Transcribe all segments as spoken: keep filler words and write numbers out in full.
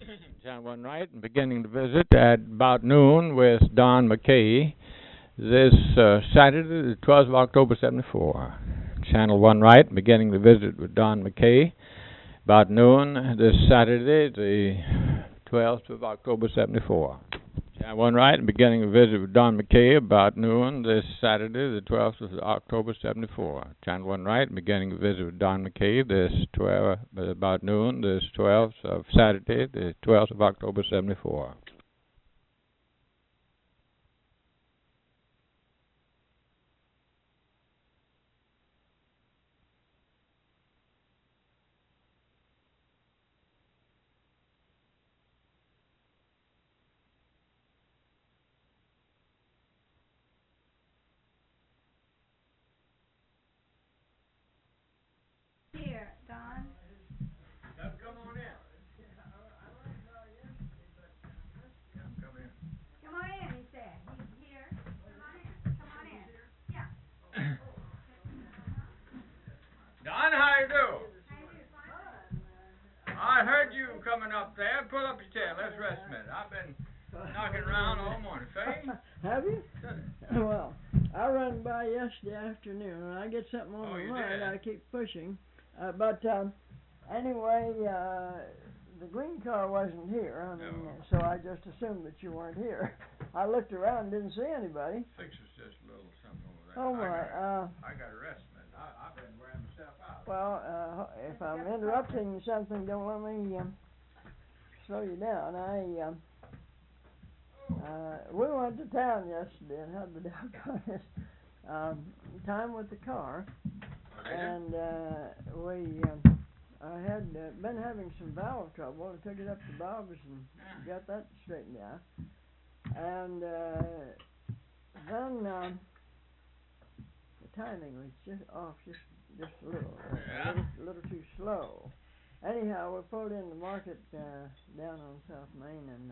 Channel One Right, and beginning the visit at about noon with Don McKay this uh, Saturday, the twelfth of October, seventy-four. Channel One Right, beginning the visit with Don McKay about noon this Saturday, the twelfth of October, seventy-four. Channel One Right, and beginning the visit with Don McKay about noon this Saturday, the twelfth of October, seventy-four. Channel One Right, and beginning the visit with Don McKay this twelve about noon this twelfth of Saturday, the twelfth of October, seventy-four. Here, Don. Come on in. Come in. Come on in, he said. He's here. Come on in. Come on in. Yeah. Don, how you do? How you doing? I heard you coming up there. Pull up your chair. Let's rest a minute. I've been knocking around all morning. Faye? Have you? Well, I run by yesterday afternoon, and I get something on Oh, my you mind. did? I keep pushing. Uh, but um, anyway, uh, the green car wasn't here. I mean, No. so I just assumed that you weren't here. I looked around and didn't see anybody. Fix us just a little something over there. Oh I my! got, Uh, I got a rest a minute. I, I've been wearing myself out. well, uh, if I'm interrupting something, don't let me um, slow you down. I um, uh, we went to town yesterday and had the doggone um, time with the car. And uh, we, um, I had uh, been having some valve trouble. I took it up to Bob's and got that straightened out. And uh, then um, the timing was just off, just just a little, uh, Yeah. a little, a little too slow. Anyhow, we pulled in the market uh, down on South Main, and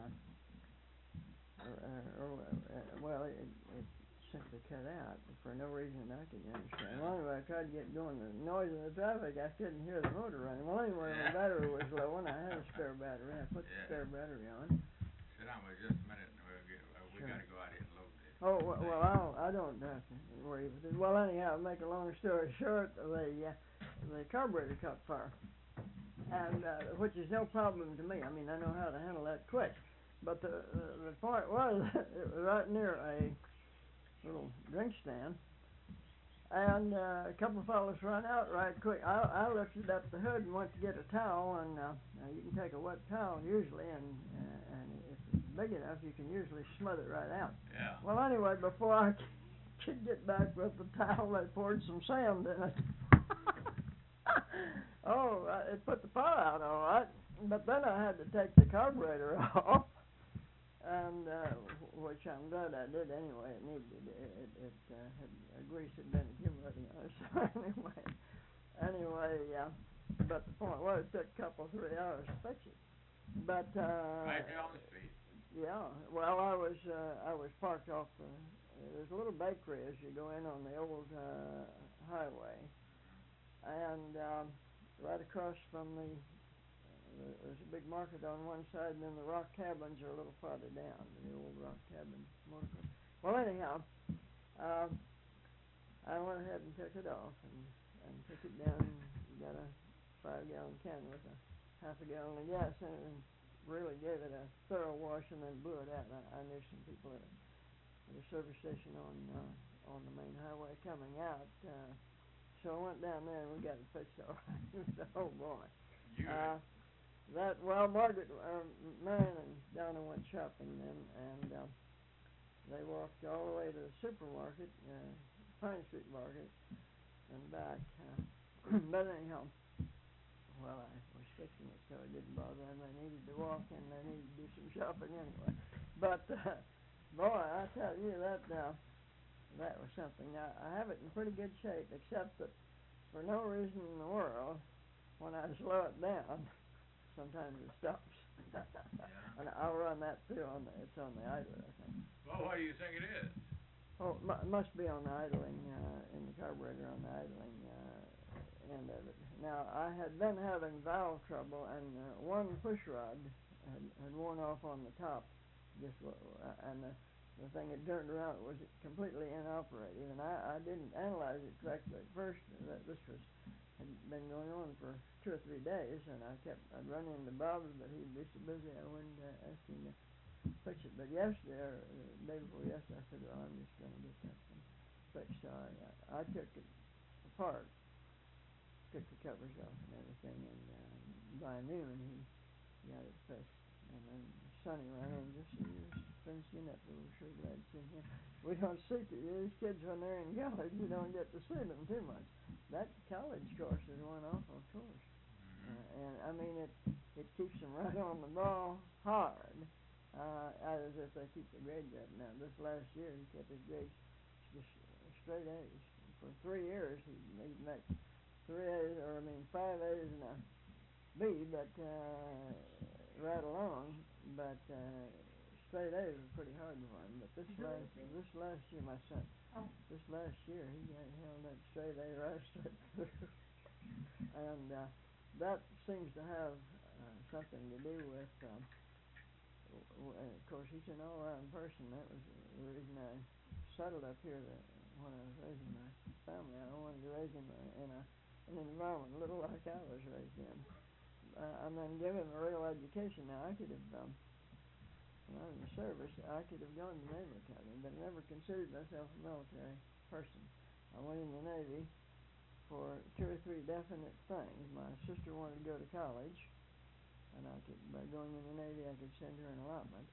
uh, uh, uh, well, it, it simply cut out for no reason I could understand. Well, anyway, I tried to get going. The noise of the traffic, I couldn't hear the motor running. Well, anyway, Yeah. my battery was low, and I had a spare battery. I put Yeah. the spare battery on. Sit down for just a minute, and we'll get, uh, we Sure. got to go out here and load this. Oh, well, well I'll, I don't have to worry about it. Well, anyhow, to make a long story short, the uh, the carburetor caught fire, and uh, which is no problem to me. I mean, I know how to handle that quick. But the the, the point was, it was right near a little drink stand, and uh, a couple of fellows run out right quick. I, I lifted up the hood and went to get a towel, and uh, now you can take a wet towel usually, and uh, and if it's big enough, you can usually smother it right out. Yeah. Well, anyway, before I could get back with the towel, they poured some sand in it. Oh, uh, it put the fire out all right, but then I had to take the carburetor off. And uh, which I'm glad I did anyway. It needed it. It, it uh, had uh, grease had been accumulating on it. So anyway, anyway, uh, but the point was, it took a couple three hours to fix it. But uh, Right there on the street. yeah, well, I was uh, I was parked off the. There's a little bakery as you go in on the old uh, highway, and um, right across from the. There's a big market on one side, and then the rock cabins are a little farther down, the old rock cabin motor club. Well, anyhow, um, I went ahead and took it off and, and took it down and got a five-gallon can with a half a gallon of gas in it and really gave it a thorough wash and then blew it out. I, I knew some people at a, at a service station on uh, on the main highway coming out, uh, so I went down there and we got it fixed all right. Oh, boy. You. Uh, That well, Margaret, uh, Marion and Donna went shopping then, and uh, they walked all the way to the supermarket, uh, Pine Street Market, and back. Uh, but anyhow, well, I was fixing it, so it didn't bother them. They needed to walk, and they needed to do some shopping anyway. But uh, boy, I tell you that uh, that was something. Now I have it in pretty good shape, except that for no reason in the world, when I slow it down. Sometimes it stops. Yeah. And I'll run that through on the, it's on the idler, I think. Well, what do you think it is? Oh, it mu- must be on the idling, uh, in the carburetor on the idling, uh, end of it. Now, I had been having valve trouble, and uh, one push rod had, had worn off on the top, just wa- uh, and the, the thing had turned around. It was completely inoperative, and I, I didn't analyze it correctly at first. That this was had been going on for two or three days, and I kept I'd run into Bob, but he'd be so busy I wouldn't uh, ask him to fix it. But yesterday, or uh, the day before yesterday, I said, well, I'm just going to get that thing fixed. So I, I took it apart, took the covers off and everything, and uh, by noon he got it fixed. And then Sonny ran in just as he was finishing up. We were sure glad to see him. We don't see the, these kids when they're in college. You don't get to see them too much. That college course is one awful course, uh, and I mean it. It keeps them right on the ball hard, uh, as if they keep the grades up. Now this last year he kept his grades just straight A's. For three years he he'd make three A's, or I mean five A's and a B, but uh, right along. But uh, straight A's were pretty hard for him. But this last this last year, my son, Oh. this last year he got held that straight A right straight through, and uh, that seems to have uh, something to do with. Um, w- w- of course, he's an all-around person. That was the reason I settled up here. That when I was raising my family, I wanted to raise him in a in an environment a little like I was raised in. Uh, and then give him a real education. Now, I could have, um, when I was in the service, I could have gone to the Naval Academy, but I never considered myself a military person. I went in the Navy for two or three definite things. My sister wanted to go to college, and I could, by going in the Navy, I could send her an allotment.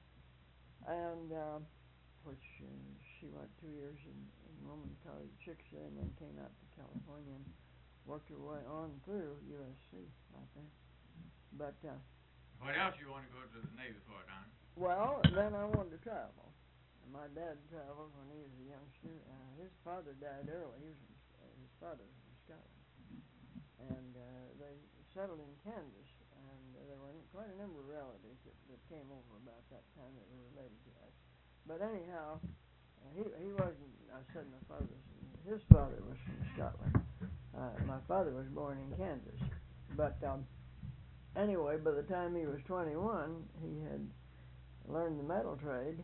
And, uh, which uh, she went two years in, in Roman College, Chickasha, and then came out to California and worked her way on through U S C, I think. But, uh... What else you want to go to the Navy for, Don? Well, then I wanted to travel. And my dad traveled when he was a youngster. Uh, his father died early. He was from, uh, his father was from Scotland. And uh, they settled in Kansas, and uh, there were quite a number of relatives that, that came over about that time that were related to us. But anyhow, uh, he he wasn't, I said my father was, his father was from Scotland. Uh, my father was born in Kansas, but um, anyway, by the time he was twenty-one, he had learned the metal trade,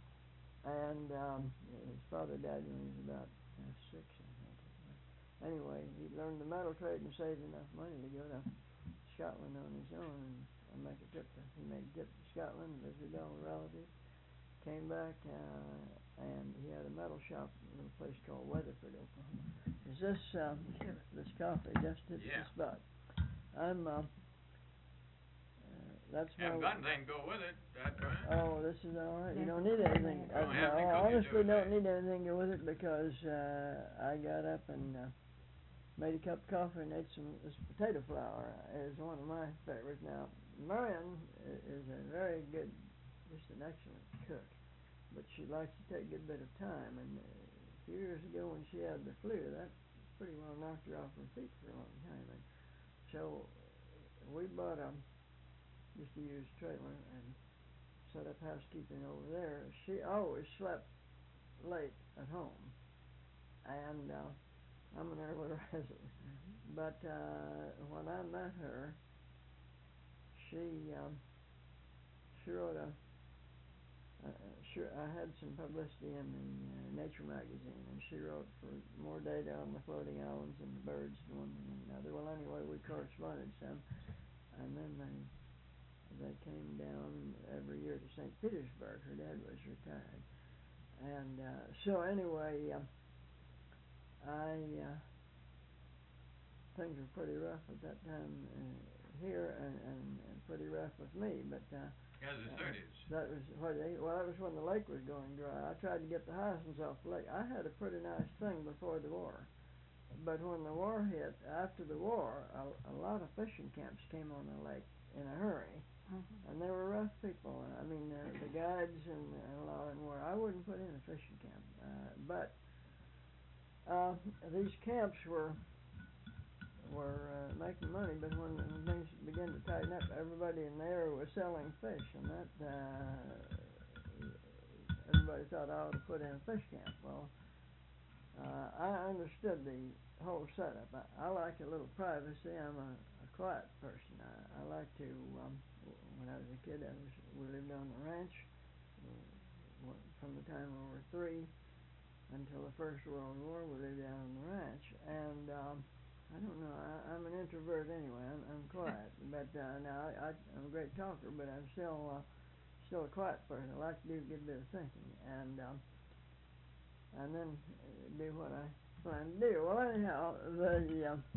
and um, his father died when he was about uh, six, I think. Anyway, he learned the metal trade and saved enough money to go to Scotland on his own and, and make a trip to, he made a trip to Scotland, visited all the relatives, came back, uh, and he had a metal shop in a little place called Weatherford, Oklahoma. Is this, uh, this coffee just hit Yeah. the spot? I'm, uh, uh, that's my... Haven't got anything to go with it, that's right. Oh, this is all right. You don't need anything. Don't Uh, have no, any I cookies honestly to it, don't eh? need anything to go with it because uh, I got up and uh, made a cup of coffee and ate some this potato flour. Is one of my favorites. Now, Marion i- is a very good, just an excellent cook, but she likes to take a good bit of time. And uh, a few years ago when she had the flu, that pretty well knocked her off her feet for a long time. And so we bought a just a used trailer and set up housekeeping over there. She always slept late at home, and uh, I'm an early riser. Mm-hmm. But uh, when I met her, she um, she wrote a. Uh, sure, I had some publicity in the uh, Nature magazine, and she wrote for more data on the floating islands and the birds and one thing and another. Well, anyway, we corresponded some, and then they they came down every year to Saint Petersburg. Her dad was retired, and uh, so anyway, uh, I uh, things were pretty rough at that time uh, here, and, and, and pretty rough with me, but. Uh, Yeah, the Uh, thirties. that was what they, well, that was when the lake was going dry. I tried to get the Hyacinths off the lake. I had a pretty nice thing before the war, but when the war hit, after the war, a, a lot of fishing camps came on the lake in a hurry, mm-hmm. and they were rough people. I mean, uh, the guides and, and a lot of them were. I wouldn't put in a fishing camp, uh, but uh, these camps were. were uh, making money, but when, when things began to tighten up, everybody in there was selling fish, and that uh, everybody thought I ought to put in a fish camp. Well, uh, I understood the whole setup. I, I like a little privacy. I'm a, a quiet person. I, I like to, um, when when I was a kid, I was we lived on the ranch uh, from the time we were three until the First World War. We lived out on the ranch, and um, I don't know. I, I'm an introvert anyway. I'm, I'm quiet, but uh, now I, I, I'm a great talker, but I'm still uh, still a quiet person. I like to do a good bit of thinking, and um, and then uh, do what I plan to do. Well, anyhow, the um,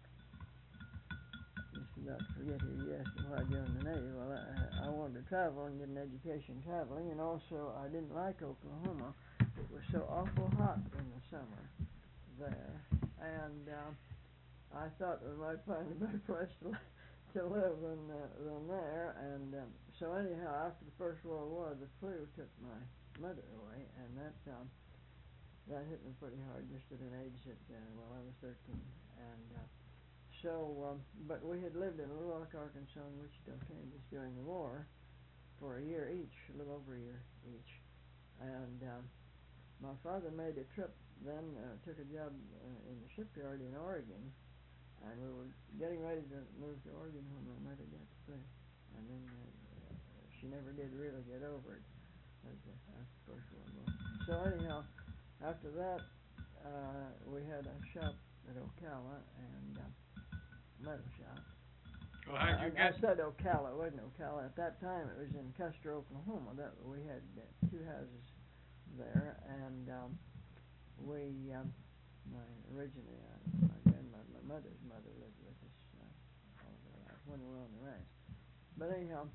just about to forget who you asked me why I joined the Navy. Well, I, I wanted to travel and get an education traveling, and also I didn't like Oklahoma. It was so awful hot in the summer there, and uh, I thought we might find a better place to, to live than, uh, than there. And um, so anyhow, after the First World War, the flu took my mother away, and that um, that hit me pretty hard just at an age that uh, well, I was thirteen. And uh, so, um, but we had lived in Little Rock, Arkansas, and Wichita, Kansas during the war for a year each, a little over a year each, and um, my father made a trip then, uh, took a job uh, in the shipyard in Oregon, and we were getting ready to move to Oregon when my mother got the flu. And then uh, she never did really get over it after the First World War. So anyhow, after that, uh, we had a shop at Ocala, and uh, metal shop. Well, how'd you I, get... I said Ocala, it wasn't Ocala. At that time, it was in Custer, Oklahoma. That we had uh, two houses there, and um, we, um, my originally, uh, my grandmother, my mother's mother lived with us uh, all of our life when we were on the ranch. But anyhow,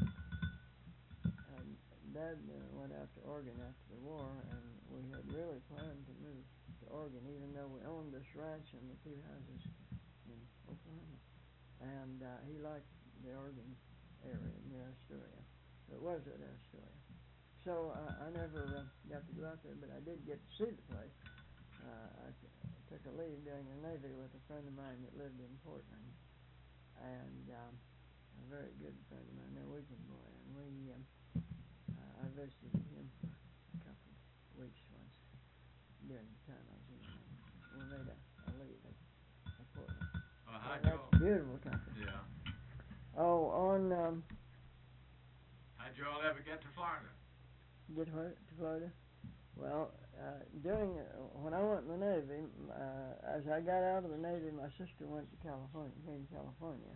um, Dad uh, went out to Oregon after the war, and we had really planned to move to Oregon, even though we owned this ranch and the two houses in Oklahoma. And uh, he liked the Oregon area near Astoria. It was at Astoria. So uh, I never uh, got to go out there, but I did get to see the place. Uh, I t- took a leave during the Navy with a friend of mine that lived in Portland, and um, a very good friend of mine, Norwegian boy, and we um, uh, I visited him for a couple of weeks once during the time I was in the Navy. We made a, a leave at, at Portland. Well, how'd That's y'all... beautiful country. Yeah. Oh, on um, How'd you all ever get to Florida? Get where to Florida? Well, uh, during uh, when I went in the Navy, uh, as I got out of the Navy, my sister went to California, came to California,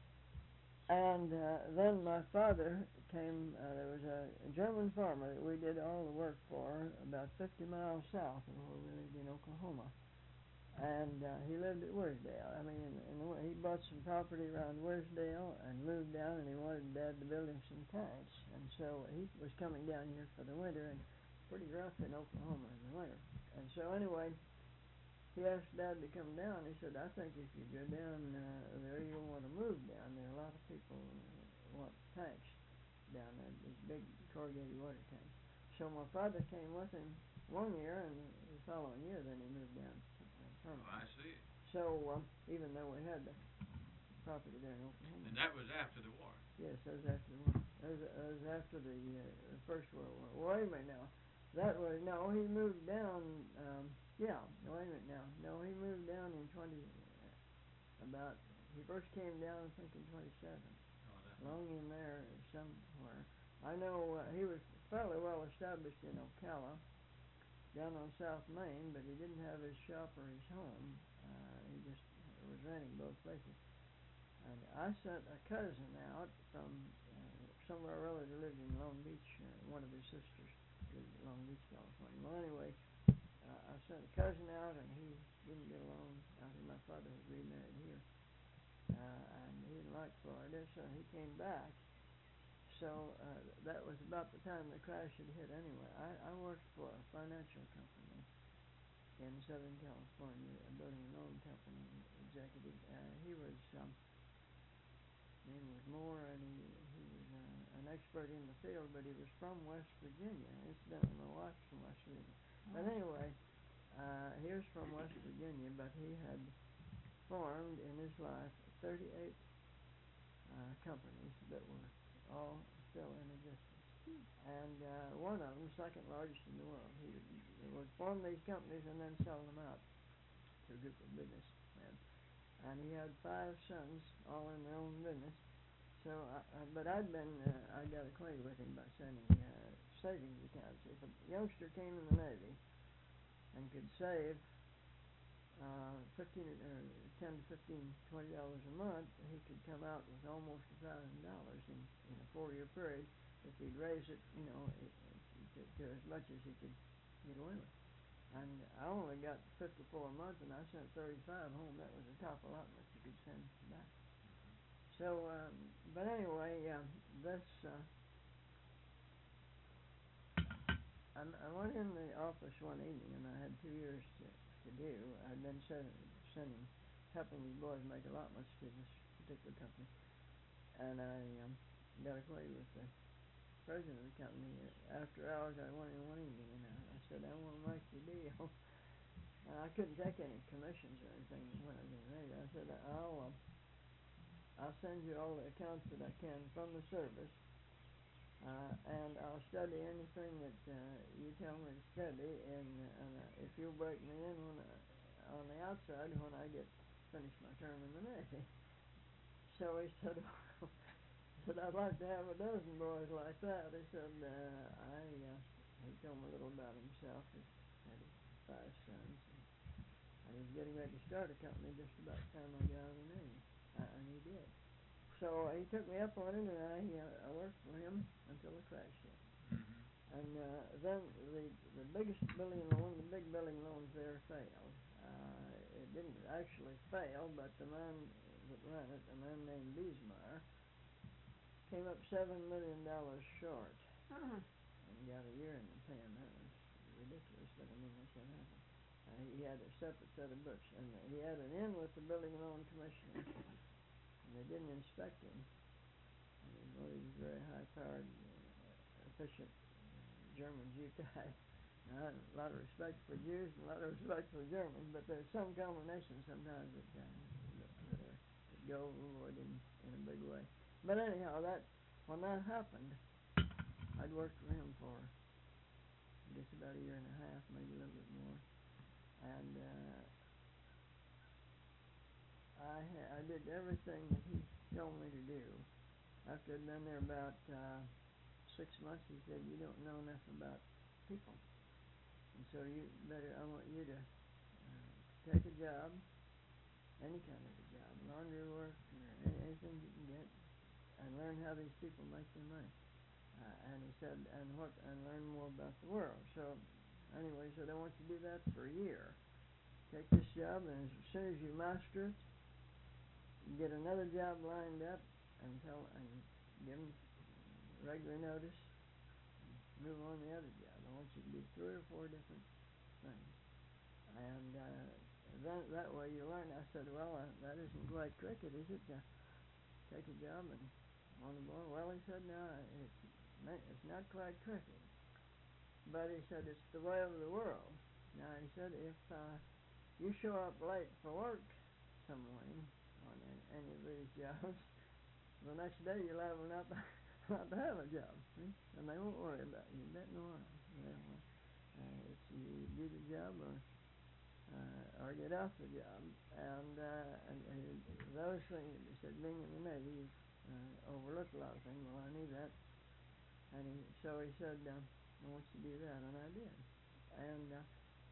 and uh, then my father came. Uh, there was a, a German farmer that we did all the work for, about fifty miles south of where we lived in Oklahoma, and uh, he lived at Wearsdale. I mean, in, in the, he bought some property around Wearsdale and moved down, and he wanted Dad to build him some tanks, and so he was coming down here for the winter, and pretty rough in Oklahoma in the winter. And so anyway, he asked Dad to come down. He said, I think if you go down uh, there, you'll want to move down there. A lot of people uh, want tanks down there, these big corrugated water tanks. So my father came with him one year, and the following year, then he moved down uh, permanently. Oh, I see. So um, even though we had the property there in Oklahoma. And that was after the war? Yes, that was after the war. That was, that was after the, uh, the First World War. Well, wait a minute now. That was, no, he moved down, um, yeah, no, wait a minute now. No, he moved down in twenty, uh, about, he first came down, I think, in twenty-seven. Oh, that... Along in there somewhere. I know uh, he was fairly well established in Ocala, down on South Main, but he didn't have his shop or his home. Uh, he just was renting both places. And I sent a cousin out from uh, somewhere or other that lived in Long Beach, uh, one of his sisters lived in Long Beach, California. Well, anyway, uh, I sent a cousin out, and he didn't get along out here. My father was remarried here, uh, and he didn't like Florida, so he came back. So uh, that was about the time the crash had hit anyway. I, I worked for a financial company in Southern California, a building and loan company executive. Uh, he was... Um, His name was Moore, and he, he was uh, an expert in the field, but he was from West Virginia. Incidentally, my wife's from West Virginia. Oh. But anyway, uh, he was from West Virginia, but he had formed in his life thirty-eight uh, companies that were all still in existence. Hmm. And uh, one of them, second largest in the world, he would, he would form these companies and then sell them out to a group of businessmen. And he had five sons, all in their own business. so, I, I, but I'd been, uh, I got acquainted with him by sending uh, savings accounts. If a youngster came in the Navy and could save uh, fifteen or ten to fifteen, twenty dollars a month, he could come out with almost a thousand dollars in in a four-year period if he'd raise it, you know, to, to as much as he could get away with. And I only got fifty-four a month, and I sent thirty-five home. That was the top allotment you could send back. So, um, but anyway, uh, this, uh, I, I went in the office one evening, and I had two years to, to do. I'd been sending, sending, helping these boys make allotments to this particular company, and I um, got acquainted with the president of the company. After hours, I went in one evening, and I, I said, I want to make you a deal. And I couldn't take any commissions or anything when I was in the Navy. I said, I'll, uh, I'll send you all the accounts that I can from the service, uh, and I'll study anything that uh, you tell me to study, and, and uh, if you'll break me in when I, on the outside when I get finished my term in the Navy. So he said, he said, I'd like to have a dozen boys like that. He said, uh, I, uh, he told me a little about himself. He had five sons, and, and he was getting ready to start a company just about the time I got out of the Navy. Uh, and he did. So uh, he took me up on it, and I, uh, I worked for him until the crash hit. Mm-hmm. And uh, then the the biggest building loan, the big building loans there failed. Uh, it didn't actually fail, but the man that ran it, a man named Biesmeyer, came up seven million dollars short, Uh-huh. and got a year in the pen. That was ridiculous, but I mean that's what happened. Uh, he had a separate set of books, and he had an in with the building loan commissioner, and they didn't inspect him. And he was a very high-powered, uh, efficient uh, German Jew type. Now, I had a lot of respect for Jews and a lot of respect for Germans, but there's some combinations sometimes that, uh, that, that, are, that go overboard in, in a big way. But anyhow, that when that happened, I'd worked for him for I guess about a year and a half, maybe a little bit more. And uh, I ha- I did everything that he told me to do. After I'd been there about uh, six months, he said, "You don't know enough about people, and so you better. I want you to uh, take a job, any kind of a job, laundry work or anything you can get, and learn how these people make their money." Uh, and he said, "And what? And learn more about the world." So. Anyway, he said, I want you to do that for a year. Take this job, and as soon as you master it, get another job lined up, and tell and give them regular notice, and move on to the other job. I want you to do three or four different things, and uh, then that way you learn. I said, well, uh, that isn't quite cricket, is it? Uh, take a job and on the ball. Well, he said, no, it's it's not quite cricket. But he said, it's the way of the world. Now, he said, if uh, you show up late for work some morning on any, any of these jobs, the next day you'll have enough not to have a job. See? And they won't worry about you. Bet no one. You know, uh, it's you do the job or uh, or get off the job. And, uh, and, and those things, he said, being in the Navy, you've uh, overlooked a lot of things. Well, I knew that. And he, so he said, uh, I want you to do that, and I did. And uh,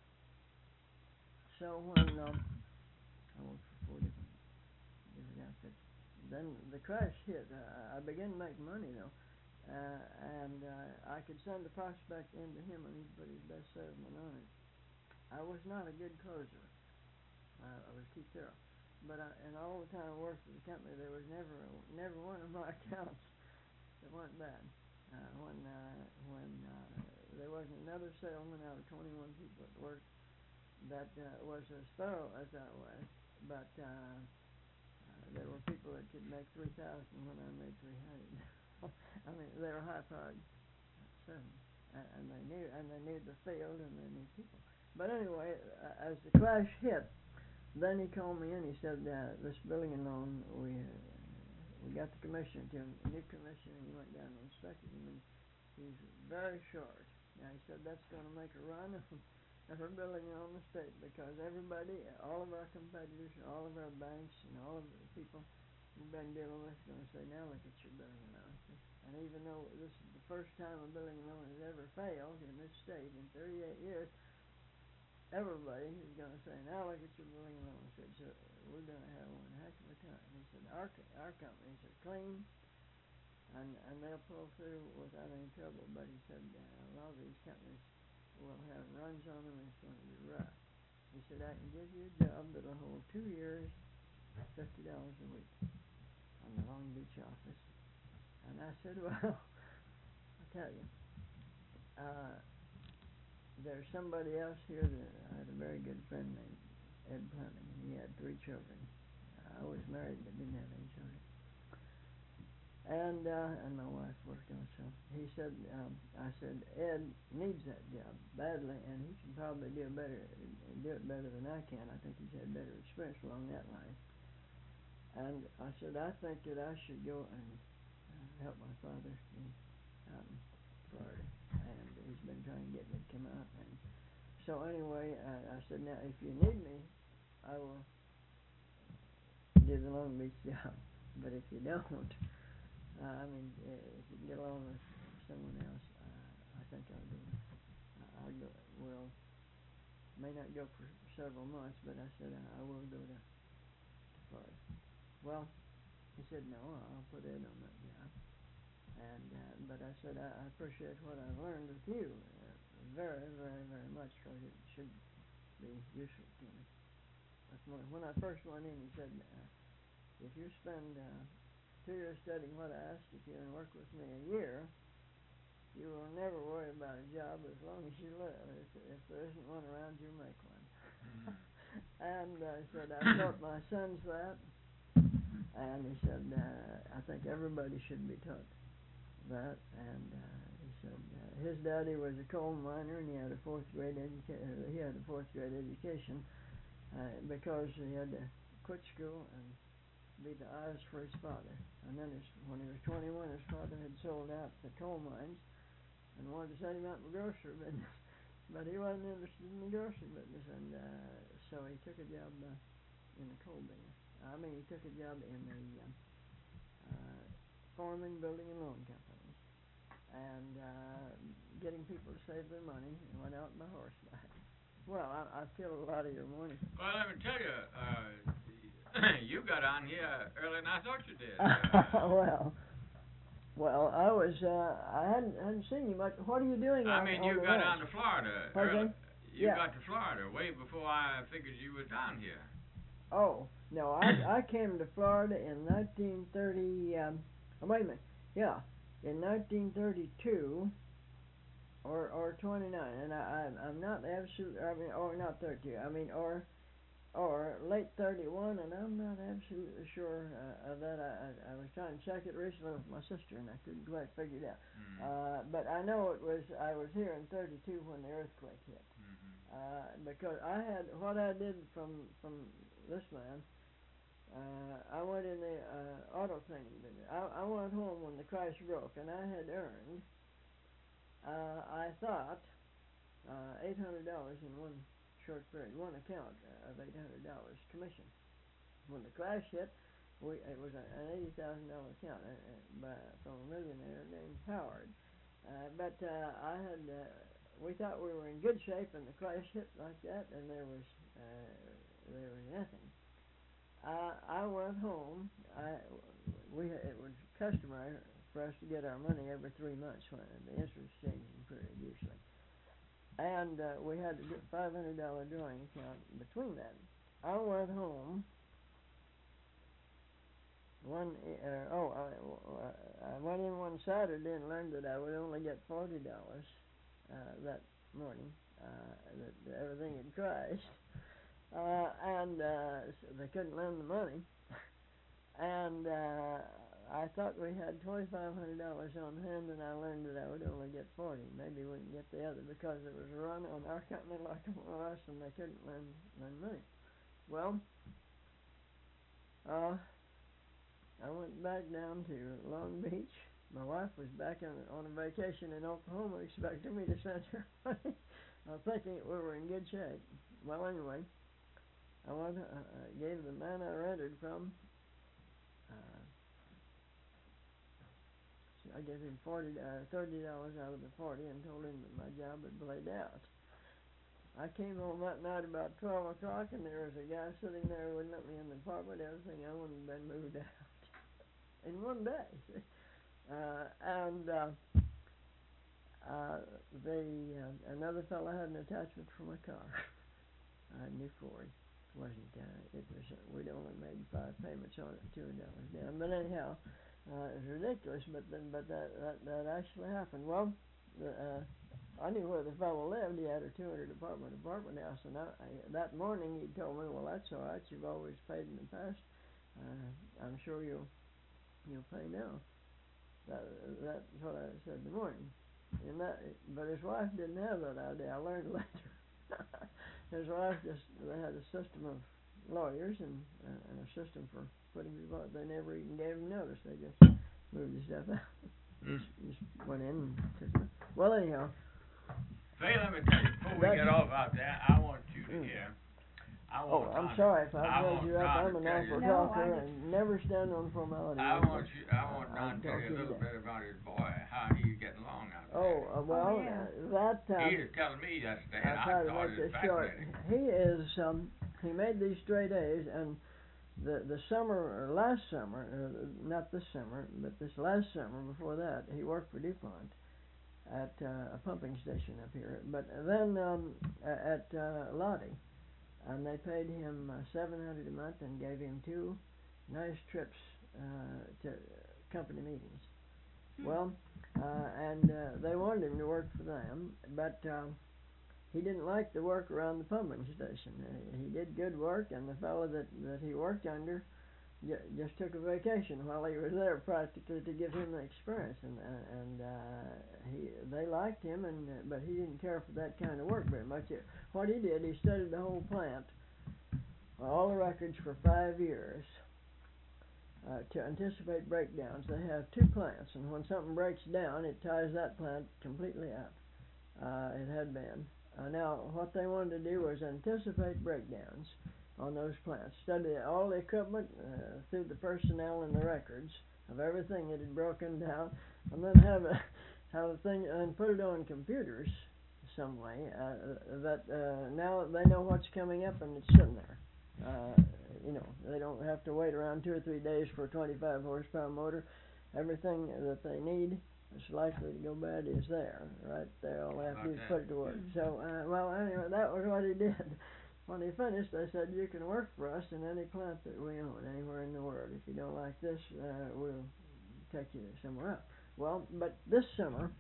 so when um, I worked for four different, different outfits, then the crash hit. Uh, I began to make money, though, uh, and uh, I could send a prospect in to him, and he'd put his best salesman on it. I was not a good closer. Uh, I was Keith Terrell. But I, and all the time I worked for the company, there was never never one of my accounts that went bad. Uh, when uh, when uh, there wasn't another salesman out of twenty-one people at work that uh, was as thorough as I was, but uh, uh, there were people that could make three thousand when I made three hundred. I mean, they were high-powered salesmen, and, and they knew and they knew the field and they knew people. But anyway, uh, as the crash hit, then he called me in. He said, uh, "This building and loan we." Uh, We got the commissioner to him, a new commissioner, and he went down and inspected him, and he's very short. Now, he said that's going to make a run of every building on the state because everybody, all of our competitors, all of our banks, and all of the people you've been dealing with is going to say, now look at your billing allowances. And even though this is the first time a billing allowance has ever failed in this state in thirty-eight years, everybody is going to say, now look at your billing allowance. So we're going to have one heck of a time. He said, our, our companies are clean, and, and they'll pull through without any trouble. But he said, uh, a lot of these companies will have runs on them and it's going to be rough. He said, I can give you a job that'll hold two years, fifty dollars a week on the Long Beach office. And I said, well, I'll tell you, uh, there's somebody else here that I had a very good friend named Ed Plumbing. He had three children. I was married but didn't have any children. And uh, and my wife worked also. He said, um, I said, Ed needs that job badly, and he can probably do better, do it better than I can. I think he's had better experience along that line. And I said, I think that I should go and uh, help my father in out in Florida, and he's been trying to get me to come out. And so anyway, I, I said, now if you need me, I will do the Long Beach job. But if you don't, Uh, I mean, uh, if you can get along with someone else, uh, I think I'll go. Uh, I'll go. Well, may not go for several months, but I said uh, I will go to, to Florida. Well, he said no. I'll put Ed on that job. And uh, but I said I, I appreciate what I've learned with you uh, very, very, very much, because it should be useful to me. That's when, when I first went in, he said, uh, if you spend uh, two years studying what I asked of you and work with me a year, you will never worry about a job as long as you live. If, if there isn't one around, you make one. Mm. And I said, I taught my sons that, and he said, uh, I think everybody should be taught that. And uh, he said, uh, his daddy was a coal miner, and he had a fourth grade education. He had a fourth grade education uh, because he had to quit school and be the eyes for his father. And then his, when he was twenty-one, his father had sold out the coal mines and wanted to set him up in the grocery business, but he wasn't interested in the grocery business, and uh, so he took a job uh, in the coal business. I mean, he took a job in the um, uh, farming, building, and loan companies, and uh, getting people to save their money, and went out by horseback. Well, I, I feel a lot of your money. Well, let me tell you, uh, you got on here earlier than I thought you did. Uh, well, well, I was, uh, I hadn't, hadn't seen you much. What are you doing I on, mean, on you the got ranch? on to Florida. Pardon? You Yeah. got to Florida way before I figured you was down here. Oh, no, I, I came to Florida in nineteen thirty, um, oh, wait a minute, yeah, in nineteen thirty-two, or, or twenty-nine, and I, I, I'm not absolutely, I mean, or not thirty-two, I mean, or, or late thirty-one, and I'm not absolutely sure uh, of that. I, I, I was trying to check it recently with my sister, and I couldn't quite figure it out. Mm-hmm. Uh, but I know it was, I was here in thirty-two when the earthquake hit. Mm-hmm. Uh, because I had, what I did from, from this man, uh, I went in the uh, auto cleaning business. I, I went home when the crash broke, and I had earned, uh, I thought, uh, eight hundred dollars in one short period, one account uh, of eight hundred dollars commission. When the crash hit, we, it was a, an eighty thousand dollars account uh, by, from a millionaire named Howard. Uh, but uh, I had, uh, we thought we were in good shape, and the crash hit like that, and there was, uh, there was nothing. Uh, I went home. I, we, it was customary for us to get our money every three months when the interest changing period usually. And uh, we had a five hundred dollars drawing account between that. I went home one, uh, oh, I, I went in one Saturday and learned that I would only get forty dollars uh, that morning, uh, that, that everything had crashed. Uh, and uh, so they couldn't lend the money. And uh, I thought we had twenty-five hundred dollars on hand, and I learned that I would only get forty. Maybe we can get the other, because there was a run on our company like on us, and they couldn't lend, lend money. Well, uh, I went back down to Long Beach. My wife was back on, on a vacation in Oklahoma, expecting me to send her money. I was thinking we were in good shape. Well, anyway, I went, uh, gave the man I rented from uh, so I gave him forty, uh, thirty dollars out of the forty, and told him that my job had played out. I came home that night about twelve o'clock, and there was a guy sitting there wouldn't let me in the apartment. Everything I wanted had been moved out in one day. See? Uh, and uh, uh, the uh, another fellow had an attachment for my car. I knew Ford wasn't. Uh, it was. Uh, we'd only made five payments on it, two hundred dollars down. But anyhow, uh, it was ridiculous. But then, but that that, that actually happened. Well, the. Uh, I knew where the fellow lived. He had a two hundred apartment apartment house, and I, I, that morning he told me, "Well, that's all right. You've always paid in the past. Uh, I'm sure you'll you'll pay now." That that's what I said in the morning. And that, but his wife didn't have that idea. I learned later. His wife just they had a system of lawyers and uh, and a system for putting people out. They never even gave him notice. They just moved his stuff out. Mm. Just, just went in and took it. Well, anyhow. Say, let me tell you, before we That's- get off out there, I want you to Mm. hear. I Oh, want I'm Don to- sorry if I I've raised want you up. Don I'm to an tell awful you- No, talker I and never stand on formality. I want you. I want Uh, Don I'll to tell you talk a to little today. bit about his boy, how he's getting along out there. Oh, uh, well, Oh, yeah. uh, that, um, he was telling me yesterday, and I'll I try to thought make it was this short. fascinating. He is, um, he made these straight A's, and the the summer, or last summer, uh, not this summer, but this last summer before that, he worked for DuPont at uh, a pumping station up here. But then um, a- at uh, Lottie, and they paid him uh, seven hundred a month and gave him two nice trips uh, to company meetings. Well, uh, and uh, they wanted him to work for them, but um, he didn't like the work around the pumping station. Uh, he did good work, and the fellow that, that he worked under j- just took a vacation while he was there, practically to give him the experience. And uh, and uh, he they liked him, and uh, but he didn't care for that kind of work very much. It, what he did, he studied the whole plant, all the records for five years. Uh, to anticipate breakdowns. They have two plants, and when something breaks down, it ties that plant completely up. Uh, it had been. Uh, now, what they wanted to do was anticipate breakdowns on those plants, study all the equipment uh, through the personnel and the records of everything that had broken down, and then have a have a thing and put it on computers some way uh, that uh, now they know what's coming up and it's sitting there. Uh, you know, they don't have to wait around two or three days for a twenty-five horsepower motor. Everything that they need that's likely to go bad is there, right there. All they have to do is put it to work. So, uh, well, anyway, that was what he did. When he finished, they said, "You can work for us in any plant that we own, anywhere in the world. If you don't like this, uh, we'll take you somewhere else." Well, but this summer,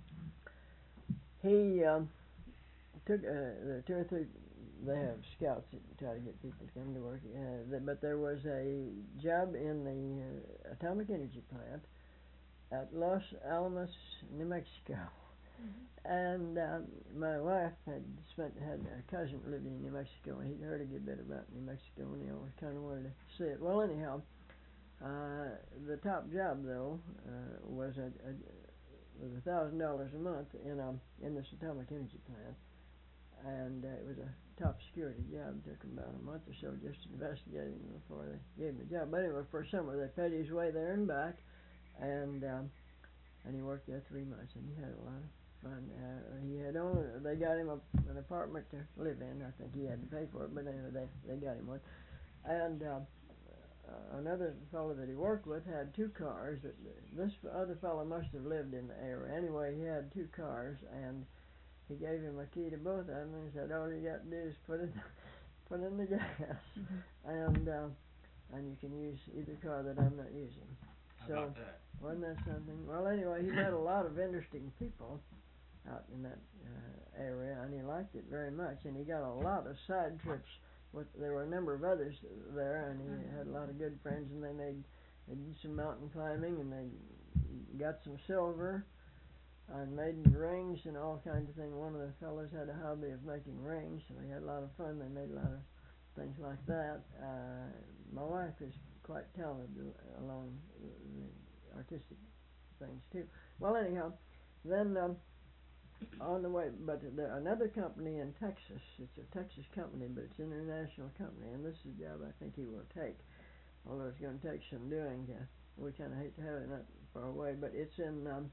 he um, took uh, the two or three. They have scouts that try to get people to come to work. Uh, the, but there was a job in the uh, atomic energy plant at Los Alamos, New Mexico. Mm-hmm. And um, my wife had spent had a cousin living in New Mexico, and he'd heard a good bit about New Mexico, and he always kind of wanted to see it. Well, anyhow, uh, the top job though uh, was a, a was a thousand dollars a month in a in this atomic energy plant. And uh, it was a top security job. It took him about a month or so just investigating before they gave him the job. But anyway, for summer they paid his way there and back, and um, and he worked there three months, and he had a lot of fun. Uh, he had only they got him a, an apartment to live in. I think he had to pay for it, but anyway, they they got him one. And uh, uh, another fellow that he worked with had two cars. This other fellow must have lived in the area. Anyway, he had two cars, and he gave him a key to both of them, and he said, "All you got to do is put in, put in the gas, mm-hmm. and uh, and you can use either car that I'm not using." How so, about that? Wasn't that something? Well, anyway, he met a lot of interesting people out in that uh, area, and he liked it very much. And he got a lot of side trips. With there were a number of others there, and he mm-hmm. had a lot of good friends. And they made they did some mountain climbing, and they got some silver. And made rings and all kinds of things. One of the fellows had a hobby of making rings, so he had a lot of fun. They made a lot of things like that. Uh, my wife is quite talented along the artistic things too. Well, anyhow, then um, on the way, but there, another company in Texas. It's a Texas company, but it's an international company, and this is a job I think he will take. although it's going to take some doing. To, we kind of hate to have it that far away, but it's in um,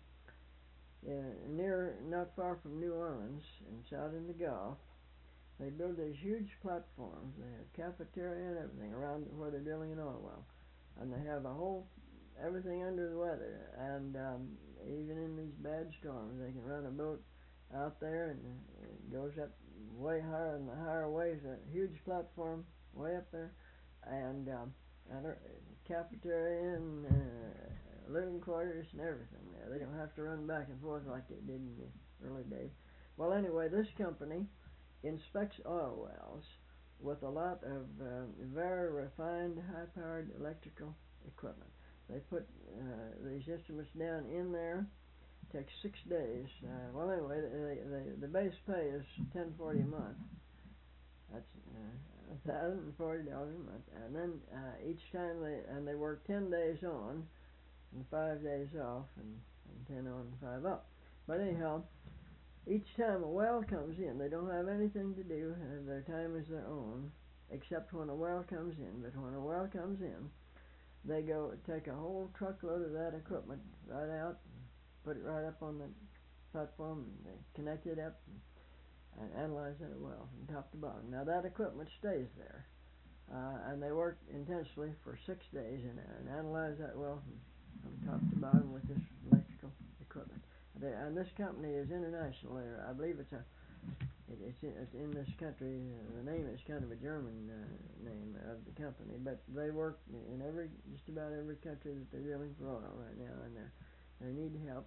uh, near, not far from New Orleans, and it's out in the Gulf. They build these huge platforms. They have cafeteria and everything around where they're drilling an oil well, and they have a whole everything under the weather. And um, even in these bad storms, they can run a boat out there, and it goes up way higher in the higher waves. A huge platform way up there, and um, and a cafeteria and uh, living quarters and everything there. They don't have to run back and forth like they did in the early days. Well, anyway, this company inspects oil wells with a lot of uh, very refined, high-powered electrical equipment. They put uh, these instruments down in there. It takes six days. Uh, well, anyway, the, the, the base pay is ten forty a month. That's uh, one thousand forty dollars a month. And then uh, each time they and they work ten days on and five days off, and, and ten on and five off. But anyhow, each time a well comes in, they don't have anything to do. Uh, their time is their own, except when a well comes in. But when a well comes in, they go take a whole truckload of that equipment right out, put it right up on the platform, and they connect it up and, and analyze that well from top to bottom. Now that equipment stays there, uh, and they work intensely for six days in there and analyze that well from, from top to bottom with this electrical equipment. They, and this company is international. There, I believe it's a it, it's, in, it's in this country. Uh, the name is kind of a German uh, name of the company, but they work in every just about every country that they're drilling for oil right now, and they they need help.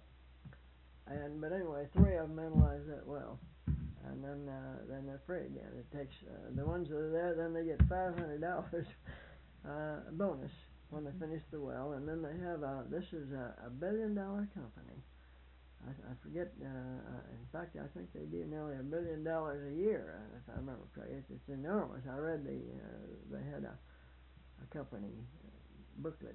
And but anyway, three of them analyze that well, and then uh, then they're free again. It takes uh, the ones that are there, then they get five hundred dollars uh, bonus when they finish the well, and then they have a this is a, a billion dollar company. I, I forget. Uh, uh, in fact, I think they do nearly a billion dollars a year, uh, if I remember correctly. It's, it's enormous. I read the uh, they had a a company booklet,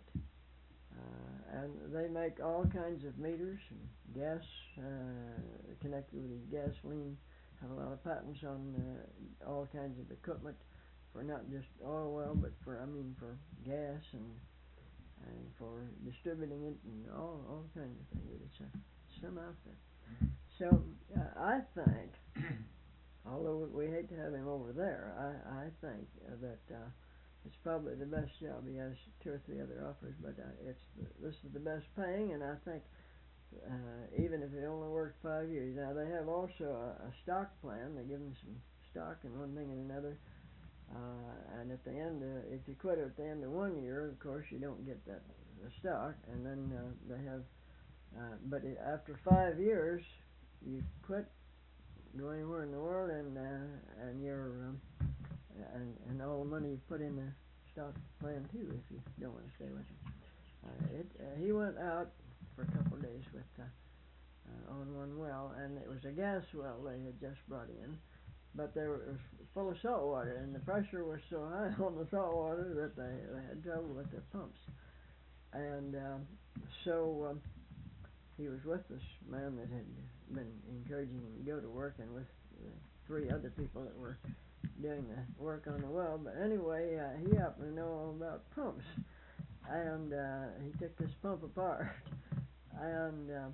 uh, and they make all kinds of meters and gas uh, connected with these gasoline. Have a lot of patents on uh, all kinds of equipment for not just oil well, but for I mean for gas and and for distributing it and all all kinds of things. It's a some outfit. So uh, I think, although we hate to have him over there, I, I think uh, that uh, it's probably the best job. He has two or three other offers, but uh, it's the, this is the best paying, and I think uh, even if he only worked five years. Now they have also a, a stock plan. They give him some stock and one thing and another. Uh, and at the end, uh, if you quit at the end of one year, of course you don't get that the stock, and then uh, they have. Uh, but it, after five years, you quit, go anywhere in the world, and uh, and your um, and and all the money you put in the stock plan too, if you don't want to stay with him. Uh, it uh, he went out for a couple of days with uh, uh, on one well, and it was a gas well they had just brought in, but they were, it was full of salt water, and the pressure was so high on the salt water that they, they had trouble with their pumps, and um, so. Um, He was with this man that had been encouraging him to go to work, and with uh, three other people that were doing the work on the well. But anyway, uh, he happened to know all about pumps, and uh, he took this pump apart, and uh,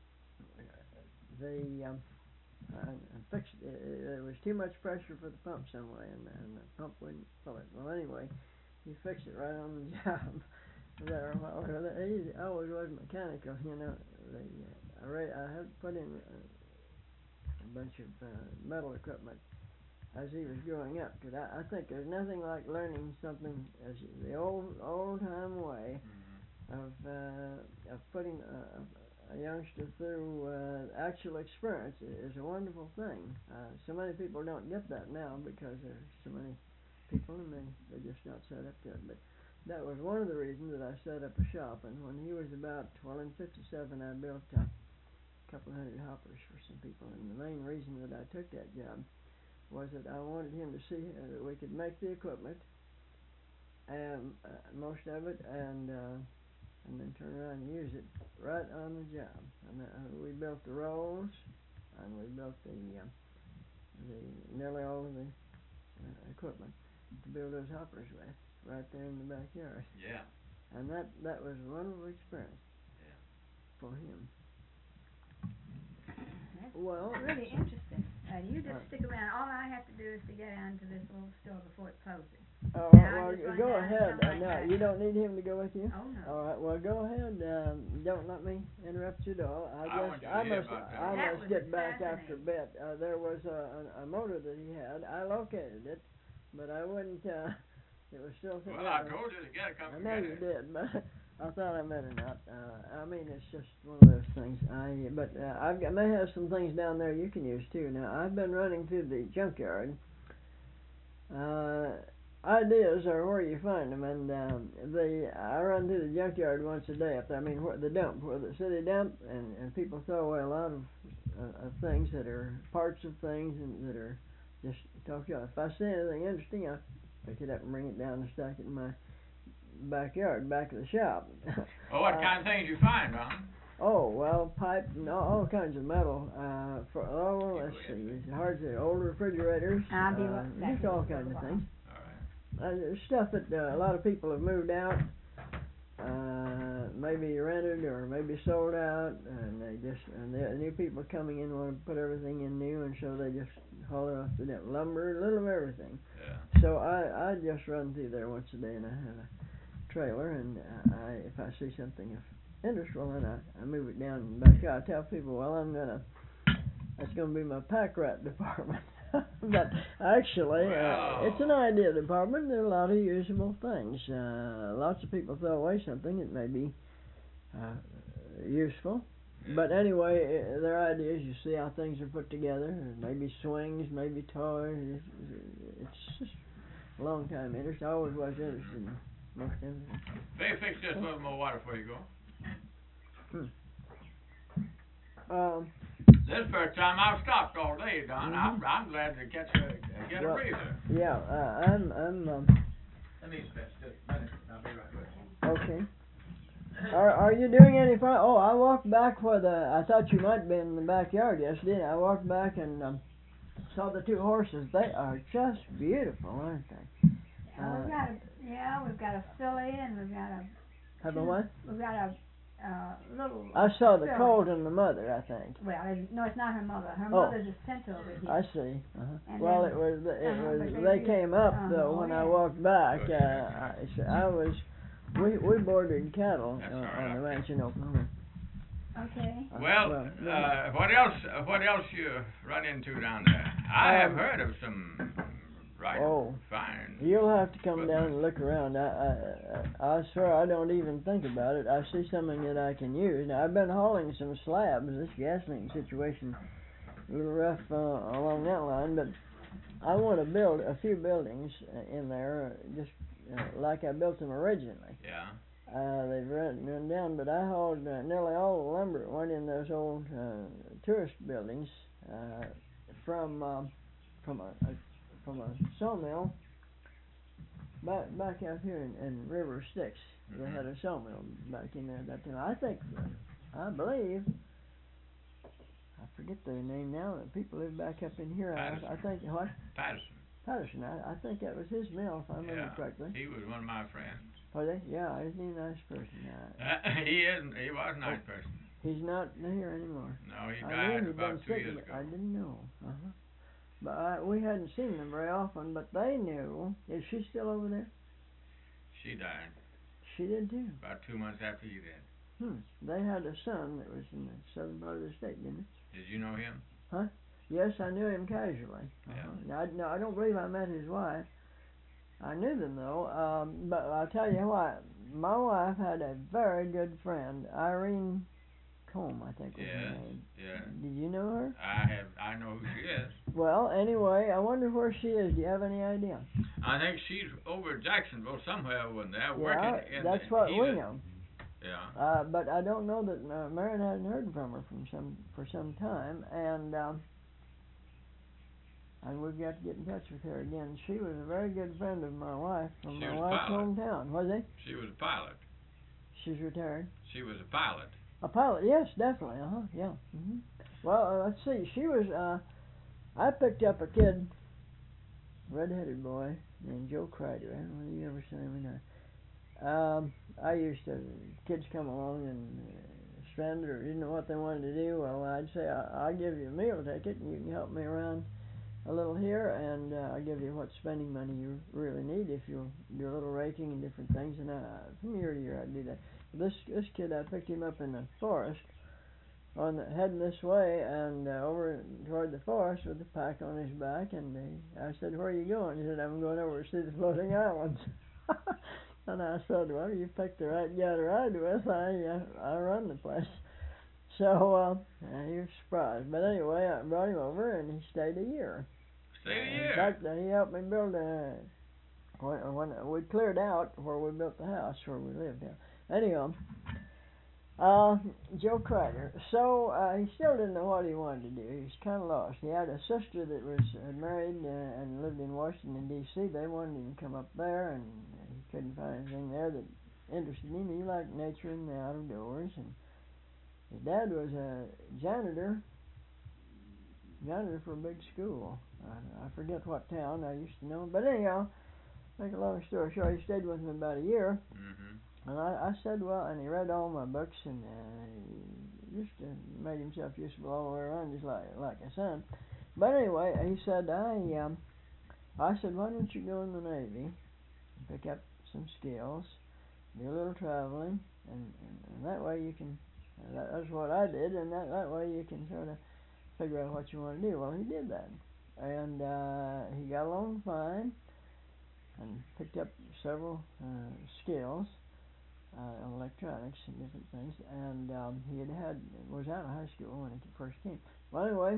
the um, and, and fixed it. There was too much pressure for the pump some way, and, and the pump wouldn't pull it. Well, anyway, he fixed it right on the job. There, well, he always was mechanical, you know. The, uh, I, read, I had put in uh, a bunch of uh, metal equipment as he was growing up, because I, I think there's nothing like learning something as the old old time way mm-hmm. of uh, of putting a, a youngster through uh, actual experience is a wonderful thing. Uh, so many people don't get that now because there's so many people and they they're just not set up to it, but. That was one of the reasons that I set up a shop, and when he was about, well, in fifty-seven, I built a couple of hundred hoppers for some people, and the main reason that I took that job was that I wanted him to see uh, that we could make the equipment, and uh, most of it, and uh, and then turn around and use it right on the job. And uh, we built the rolls, and we built the, uh, the nearly all of the uh, equipment. to build those hoppers with, right there in the backyard. Yeah. And that that was a wonderful experience. Yeah. For him. That's Well, really interesting. Uh, you just Uh, stick around. All I have to do is to get down to this little store before it closes. All Yeah, right, I well, just run go down and ahead. come Uh, right now, back. you don't need him to go with you? Oh no. All right, well, go ahead. Um, don't let me interrupt you at all. I, I guess want you to I hear must, about that. I That must was get back after a fascinating. bit. Uh, there was a, a, a motor that he had. I located it, but I wouldn't, uh, it was still sitting Well, I there. told you to get it, come I and know get you it. did, but I thought I better not. Uh, I mean, it's just one of those things. I, but uh, I've got, may have some things down there you can use too. Now, I've been running through the junkyard. Uh, ideas are where you find them, and um, the I run through the junkyard once a day up there. I mean, where the dump, where the city dump, and and people throw away a lot of uh, of things that are parts of things and that are just talk about. If I see anything interesting, I pick it up and bring it down and stack it in my backyard, back of the shop. Well, what Uh, kind of things you find, Don? Oh, well, pipe and all, all kinds of metal. Uh, for oh, let's see, it's hard to old refrigerators. I'll be uh, right back. just all kinds of things. All right. Uh, there's stuff that uh, a lot of people have moved out, uh, maybe rented or maybe sold out, and they just and the new people coming in want to put everything in new, and so they just haul it off the dump. Lumber, a little of everything. Yeah. So I I just run through there once a day, and I have a trailer, and uh, I if I see something of interest, well then I, I move it down and back out. I tell people, well, I'm gonna that's gonna be my pack rat department. But actually, Wow. uh, it's an idea department. There are a lot of usable things. Uh, lots of people throw away something that may be uh, useful. Yeah. But anyway, uh, their ideas, you see how things are put together. Maybe swings, maybe toys. It's, it's just a long time interest. I always was interested in most everything. Hey, fix this little more water before you go. Um, This is the first time I've stopped all day, Don. Mhm. I'm, I'm glad to catch a, get a Well- breather. yeah, uh, I'm, I'm, um, Let me fix this. Minute. I'll be right with you. okay. Are are you doing any fun? Oh, I walked back where the. I thought you might be in the backyard yesterday. I walked back and um, saw the two horses. They are just beautiful, aren't they? Yeah, we've got a yeah, we've got a filly and we've got a Have a what? we've got a uh, little. I saw the filly. colt and the mother. I think. Well, it, no, it's not her mother. Her Oh. mother's a cent over here. I see. Uh-huh. And Well, then- it was it uh-huh, was but they they- came up uh-huh, though oh, when I yeah. walked back. Okay. Uh, I, s- I was we we boarded cattle That's uh, all right, on the okay. ranch in Oklahoma. Okay. Uh, Well, no. uh, what else? Uh, what else you run into down there? I have Um, heard of some right Oh. fine. You'll have to come But- down and look around. I, I, I I swear I don't even think about it. I see something that I can use. Now I've been hauling some slabs. This gasoline situation a little rough uh, along that line, but I want to build a few buildings uh, in there, uh, just uh, like I built them originally. Yeah. Uh, they've run, run down, but I hauled uh, nearly all the lumber that went in those old uh, tourist buildings uh, from um, from a, a from a sawmill back back out here in, in River Styx. They had a sawmill back in there at that time. I think, I believe, I forget their name now. The people live back up in here. I, I think what Patterson. Patterson. I, I think that was his mill, if I remember Yeah. correctly. He was one of my friends. Oh, they? Yeah, isn't he a nice person? Uh, Uh, he isn't. He was a nice person. He's not here anymore. No, he I died knew he'd about been two sick, years but ago. I didn't know. Uh-huh. But I, we hadn't seen them very often, but they knew. Is she still over there? She died She did too. about two months after you did. Hmm. They had a son that was in the southern part of the state, didn't they? Did you know him? Yes, I knew him casually. Uh-huh. Yeah. Now, I, no, I don't believe I met his wife. I knew them though. Um, but I'll tell you what. My wife had a very good friend, Irene Combe, I think was her Yes. name. Yeah. Did you know her? I have. I know who she is. Well, anyway, I wonder where she is. Do you have any idea? I think she's over at Jacksonville somewhere over there Yeah, working in. that's the, what we either- know. Yeah. Uh, but I don't know that uh, Marion hadn't heard from her from some for some time, and um, and we've got to get in touch with her again. She was a very good friend of my wife from She my was a wife's pilot. hometown. Was he? She was a pilot. She's retired. She was a pilot. A pilot? Yes, definitely. Uh huh. Yeah. hmm Well, uh, let's see. She was. Uh, I picked up a kid red-headed boy named Joe Crider. I don't know whether you ever saw him or not. Um, I used to, kids come along and uh, stranded or didn't know what they wanted to do. Well, I'd say, I, I'll give you a meal ticket and you can help me around a little here, and uh, I'll give you what spending money you really need if you'll do a little raking and different things. And uh, from year to year, I'd do that. This this kid, I picked him up in the forest, on the, heading this way, and uh, over toward the forest with the pack on his back. And uh, I said, "Where are you going?" He said, "I'm going over to see the floating islands." And I said, "Well, you picked the right guy to ride with. I uh, I run the place." So uh, he was surprised. But anyway, I brought him over, and he stayed a year. Stayed a In year. fact, uh, he helped me build a. When, when we cleared out where we built the house where we lived now. Anyhow, uh, Joe Crider. So uh, he still didn't know what he wanted to do. He was kind of lost. He had a sister that was uh, married uh, and lived in Washington D C They wanted him to come up there, and he couldn't find anything there that interested him. He liked nature and the outdoors, and his dad was a janitor, janitor for a big school. I, I forget what town. I used to know, but anyhow. Make a long story short, he stayed with me about a year, Mm-hmm. and I, I said, well, and he read all my books, and uh, he just uh, made himself useful all the way around, just like like a son. But anyway, he said, I um, I said, why don't you go in the Navy, pick up some skills, do a little traveling, and, and, and that way you can. Uh, that, that's what I did, and that that way you can sort of figure out what you want to do. Well, he did that, and uh, he got along fine. And picked up several uh, skills, uh, electronics and different things, and um, he had had was out of high school when he first came. Well, anyway,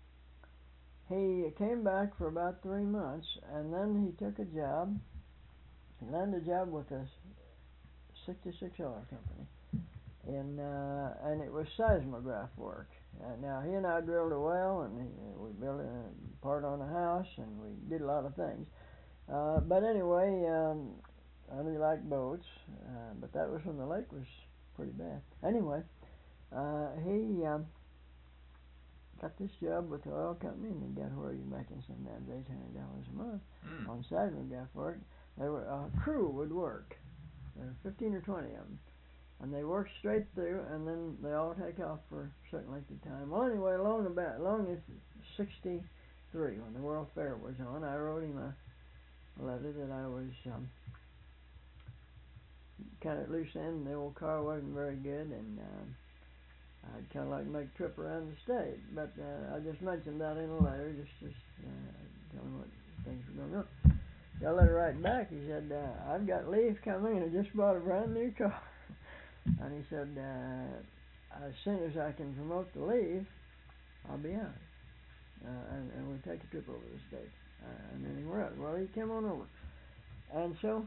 he came back for about three months, and then he took a job. He landed a job with a sixty-six oil company, in uh, and it was seismograph work. Uh, now he and I drilled a well, and he, uh, we built a part on a house, and we did a lot of things. Uh, but anyway, um, I really liked boats, uh, but that was when the lake was pretty bad. Anyway, uh, he um, got this job with the oil company, and he got where he was making sometimes eight hundred dollars a month Mm. on seismograph work. They were a uh, crew would work, there were fifteen or twenty of them, and they worked straight through, and then they all take off for a certain length of time. Well, anyway, along about along in sixty-three, when the World Fair was on, I wrote him a letter that I was um, kind of loose end. The old car wasn't very good, and uh, I'd kind of like to make a trip around the state. But uh, I just mentioned that in a letter, just just uh, telling what things were going on. Got a letter right back. He said, uh, "I've got leave coming, and I just bought a brand new car." And he said, uh, "As soon as I can promote the leave, I'll be out, uh, and, and we'll take a trip over the state." Uh, and then he went. Well, he came on over, and so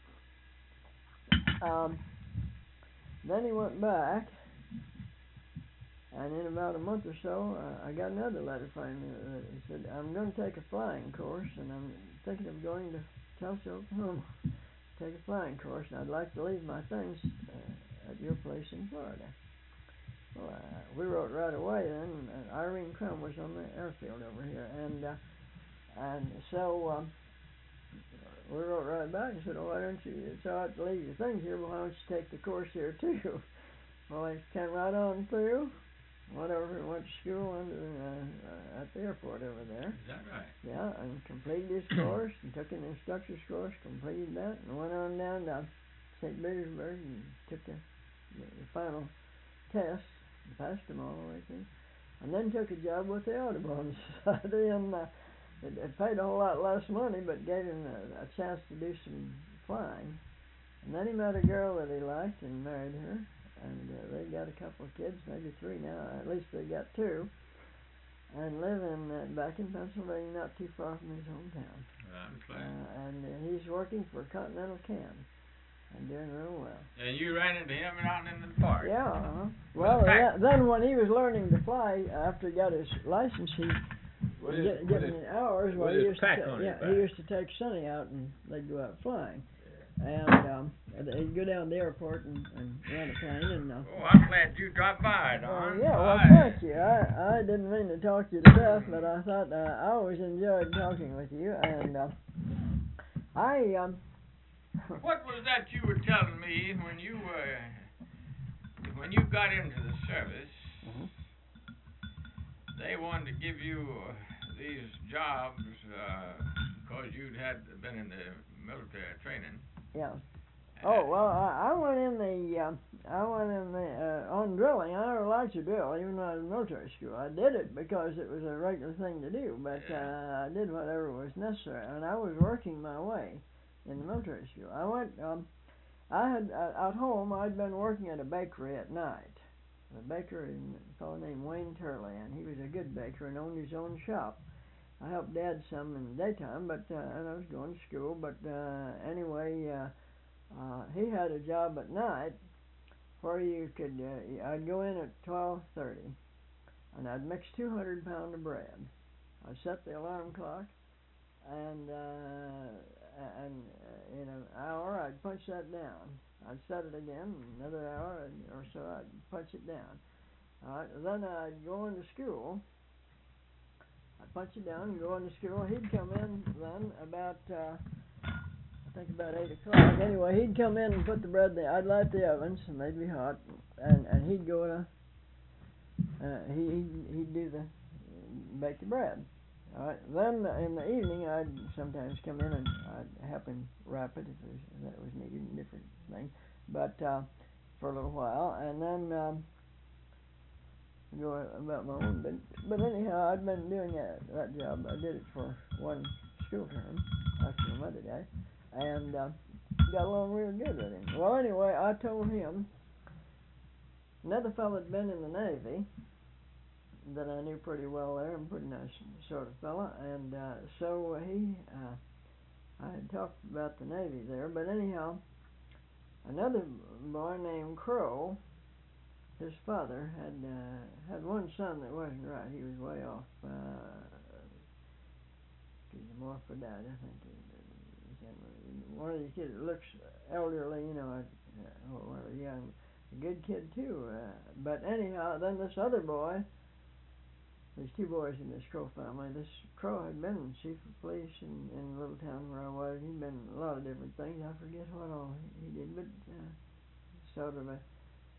um, then he went back, and in about a month or so, uh, I got another letter from him. Uh, he said, "I'm going to take a flying course, and I'm thinking of going to Tulsa, Oklahoma, take a flying course, and I'd like to leave my things uh, at your place in Florida." Well, uh, we wrote right away then. Uh, Irene Crum was on the airfield over here, and. Uh, And so um, we wrote right back and said, "Oh, why don't you, it's all right to leave your things here, but why don't you take the course here too?" Well, they came right on through, whatever, went to school under, uh, uh, at the airport over there. Is that right? Yeah, and completed his course, and took an instructor's course, completed that, and went on down to Saint Petersburg and took the, the, the final test, and passed them all the way through. And then took a job with the Audubon Society, and uh, It, it paid a whole lot less money, but gave him a, a chance to do some flying. And then he met a girl that he liked and married her, and uh, they got a couple of kids, maybe three now. At least they got two, and live in uh, back in Pennsylvania, not too far from his hometown. That's right. Uh, and uh, he's working for Continental Cam and doing real well. And you ran into him out in the park. Yeah. Uh-huh. Well, that, then when he was learning to fly, after he got his license, he. With Get, his- getting with his- in hours while with he his used to pack ta- on his yeah back. he used to take Sonny out and they'd go out flying, and uh, um, he'd go down to the airport and, and rent a plane and. Uh, oh, I'm glad you dropped by, Don. Uh, yeah, well, I... thank you. I I didn't mean to talk you to death, but I thought uh, I always enjoyed talking with you, and uh, I um. What was that you were telling me when you uh, when you got into the service? Mm-hmm. They wanted to give you uh, these jobs because uh, you'd had been in the military training. Yeah. Oh well, I, I went in the uh, I went in the uh, on drilling. I never liked to drill, even when I was in military school. I did it because it was a regular thing to do, but uh, I did whatever was necessary, and I was working my way in the military school. I went. Um, I had uh, at home. I'd been working at a bakery at night. A baker, a fellow named Wayne Turley, and he was a good baker and owned his own shop. I helped Dad some in the daytime, but uh, and I was going to school. But uh, anyway. Uh, Uh, he had a job at night where you could, uh, I'd go in at twelve thirty and I'd mix two hundred pound of bread. I'd set the alarm clock and, uh, and uh, in an hour I'd punch that down. I'd set it again, another hour or so I'd punch it down. All right, then I'd go into school. I'd punch it down and go into school. He'd come in then about, uh, I think about eight o'clock. Anyway, he'd come in and put the bread there. I'd light the ovens and they'd be hot, and and he'd go to uh, he he'd, he'd do the bake the bread. All right. Then in the evening, I'd sometimes come in and I'd help him wrap it if it was, that was needed, and different things. But uh, for a little while, and then um, go about my own. But but anyhow, I'd been doing that that job. I did it for one school term, actually Mother Day. And uh, got along real good with him. Well, anyway, I told him, another fellow had been in the Navy that I knew pretty well there, and pretty nice sort of fellow, and uh, so he, uh, I had talked about the Navy there, but anyhow, another boy named Crow, his father had uh, had one son that wasn't right. He was way off. Uh, he's a morphodite, I think. One of these kids that looks elderly, you know, uh, or young, a good kid too. Uh, but anyhow, then this other boy, there's two boys in this Crow family. This Crow had been chief of police in, in the little town where I was. He'd been a lot of different things. I forget what all he did, but uh, sort of a.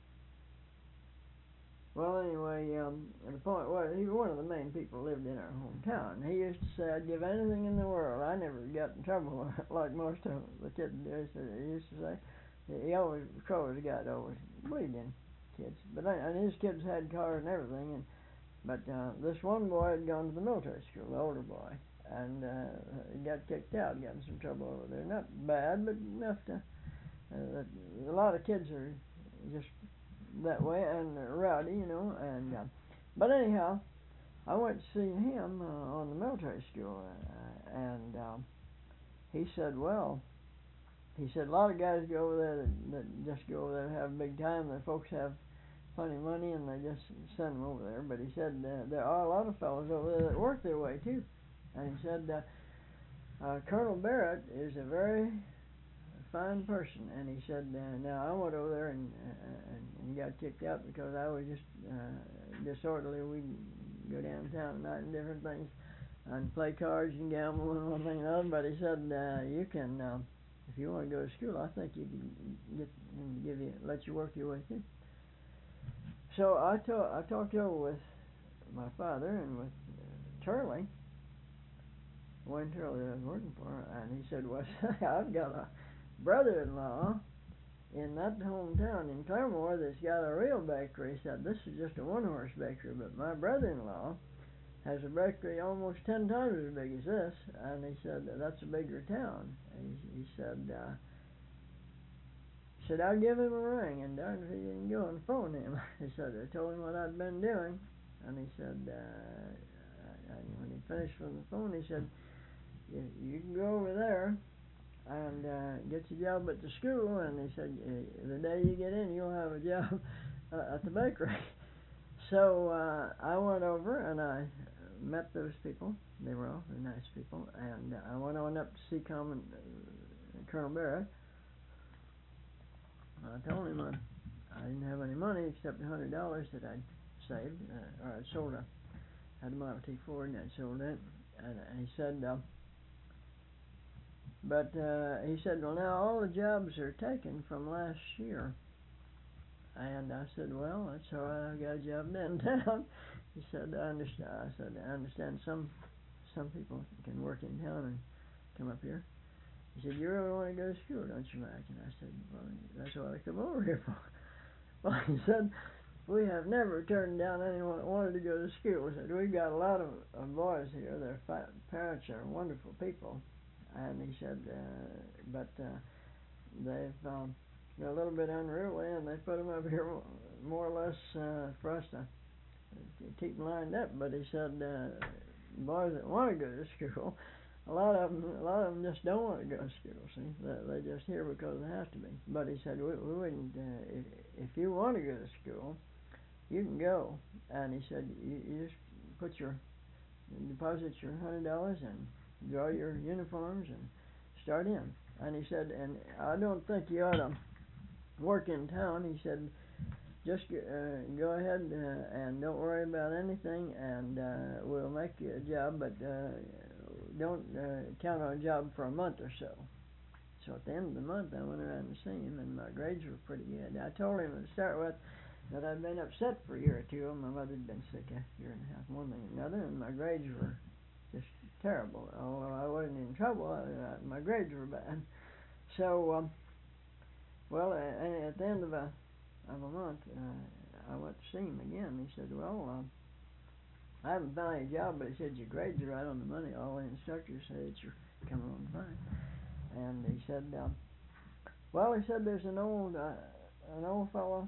Well, anyway, um, the point was, he was one of the main people who lived in our hometown. He used to say, I'd give anything in the world. I never got in trouble like most of the kids do. He used to say, he always, Crow was a guy that always believed in kids. But and his kids had cars and everything. And But uh, this one boy had gone to the military school, the older boy, and uh, he got kicked out, got in some trouble over there. Not bad, but enough to, uh, a lot of kids are just that way and rowdy, you know, and uh, but anyhow, I went to see him uh, on the military school, uh, and um, he said, well, he said a lot of guys go over there that, that just go over there and have a big time. Their folks have plenty of money and they just send them over there. But he said uh, there are a lot of fellows over there that work their way too, and he said uh, uh, Colonel Barrett is a very fine person, and he said, uh, now I went over there and, uh, and and got kicked out because I was just uh, disorderly. We'd go downtown at night and different things and play cards and gamble and one thing and another. But he said, uh, you can, uh, if you want to go to school, I think you can get him to give you, let you work your way through. So I, ta- I talked over with my father and with uh, Turley, Wayne Turley I was working for, and he said, well, I've got a brother-in-law in that hometown in Claremore that's got a real bakery. He said, this is just a one-horse bakery, but my brother-in-law has a bakery almost ten times as big as this, and he said, that's a bigger town. And he, he said, uh, he said, I'll give him a ring, and darn if he didn't go and phone him. He said, I told him what I'd been doing, and he said, uh, and when he finished from the phone, he said, you, you can go over there and uh, get your job at the school, and he said, the day you get in, you'll have a job uh, at the bakery. So uh, I went over and I met those people. They were all very nice people, and uh, I went on up to see Common, uh, Colonel Barrett, I told him I, I didn't have any money except a hundred dollars that I'd saved, uh, or I'd sold a, had a Model T Ford and I'd sold it, and he said, uh, but uh, he said, well, now all the jobs are taken from last year. And I said, well, that's all right, I've got a job downtown. He said, I understand. I said, I understand some some people can work in town and come up here. He said, you really want to go to school, don't you, Mac? And I said, well, that's what I come over here for. Well, he said, we have never turned down anyone that wanted to go to school. He said, we've got a lot of, of boys here. Their fa- parents are wonderful people. And he said, uh, but uh, they've... Um, They're a little bit unruly, and they put them up here more or less uh, for us to keep them lined up. But he said, uh, boys that want to go to school, a lot of them, a lot of them just don't want to go to school. See, they, they just here because they have to be. But he said, we, we wouldn't. Uh, if, if you want to go to school, you can go. And he said, you, you just put your deposit your hundred dollars and draw your uniforms and start in. And he said, and I don't think you ought to work in town. He said, just uh, go ahead uh, and don't worry about anything, and uh, we'll make you a job, but uh, don't uh, count on a job for a month or so. So at the end of the month, I went around to see him, and my grades were pretty good. I told him to start with that I'd been upset for a year or two. My mother had been sick a year and a half, one thing and another, and my grades were just terrible. Although I wasn't in trouble, I, I, my grades were bad. So, um, well, uh, at the end of a of a month, uh, I went to see him again. He said, well, um, I haven't found any job, but he said, your grades are right on the money. All the instructors say that you're coming on fine. And he said, um, well, he said, there's an old, uh, an old fellow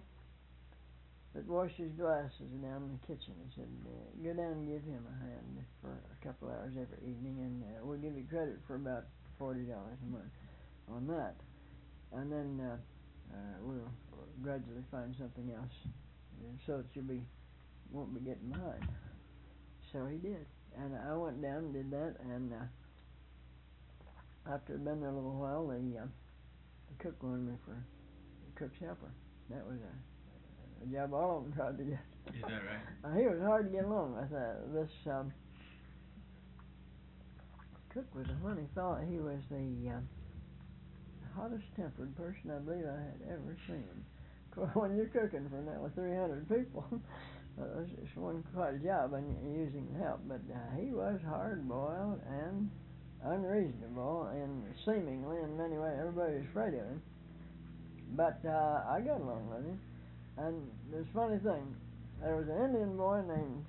that washes glasses down in the kitchen. He said, uh, go down and give him a hand for a couple hours every evening, and uh, we'll give you credit for about forty dollars a month on that. And then uh, uh, we'll gradually find something else, uh, so that you'll be won't be getting behind. So he did, and I went down and did that. And uh, after I'd been there a little while, the, uh, the cook wanted me for a cook's helper. That was a, a job all of them tried to get. Is that right? Uh, he was hard to get along with. Uh, this um, cook was a funny fellow. He was the uh, hottest tempered person I believe I had ever seen. When you're cooking for now three hundred people, uh, it's one quite a job, and you're using help. But uh, he was hard-boiled and unreasonable, and seemingly in many ways everybody was afraid of him. But uh, I got along with him. And there's a funny thing. There was an Indian boy named,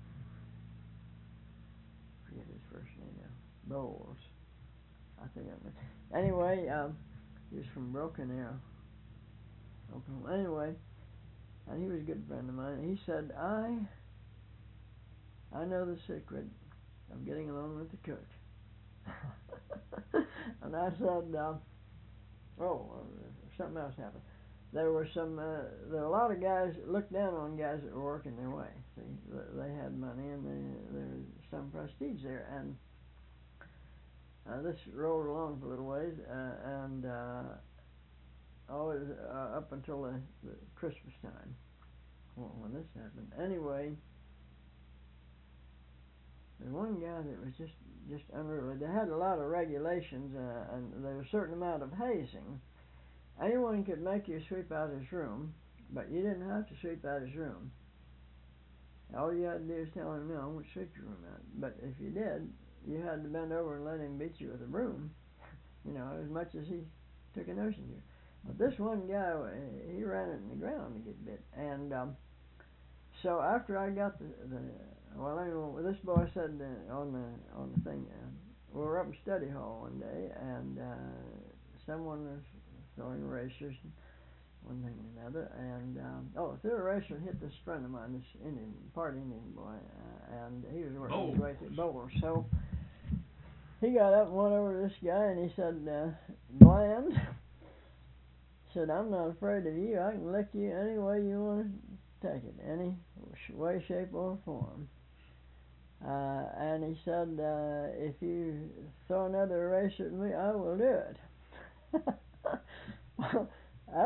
I forget his first name now, Bowles. I think I mean. Anyway, um, he was from Broken Arrow, Oklahoma. Anyway, and he was a good friend of mine. He said, I, I know the secret of getting along with the cook. And I said, uh, oh, uh, something else happened. There were some, uh, there were a lot of guys that looked down on guys that were working their way. See, they had money and they, there was some prestige there. And uh, this rolled along for a little ways, uh, and uh, always uh, up until the, the Christmas time, well, when this happened. Anyway, there's one guy that was just just unruly. They had a lot of regulations, uh, and there was a certain amount of hazing. Anyone could make you sweep out his room, but you didn't have to sweep out his room. All you had to do is tell him, no, I won't sweep your room out. But if you did, you had to bend over and let him beat you with a broom, you know, as much as he took a notion to you. But this one guy, he ran it in the ground to get bit. And um, so after I got the, the well, anyway, this boy said uh, on the on the thing, uh, we were up in study hall one day, and uh, someone was throwing erasers, one thing and another, and um, oh, threw an eraser and hit this friend of mine, this Indian, part Indian boy, uh, and he was working his way through Bowler. So he got up and went over to this guy, and he said, uh, Bland, said, I'm not afraid of you. I can lick you any way you want to take it, any way, shape, or form. Uh, and he said, uh, if you throw another eraser at me, I will do it. Well, after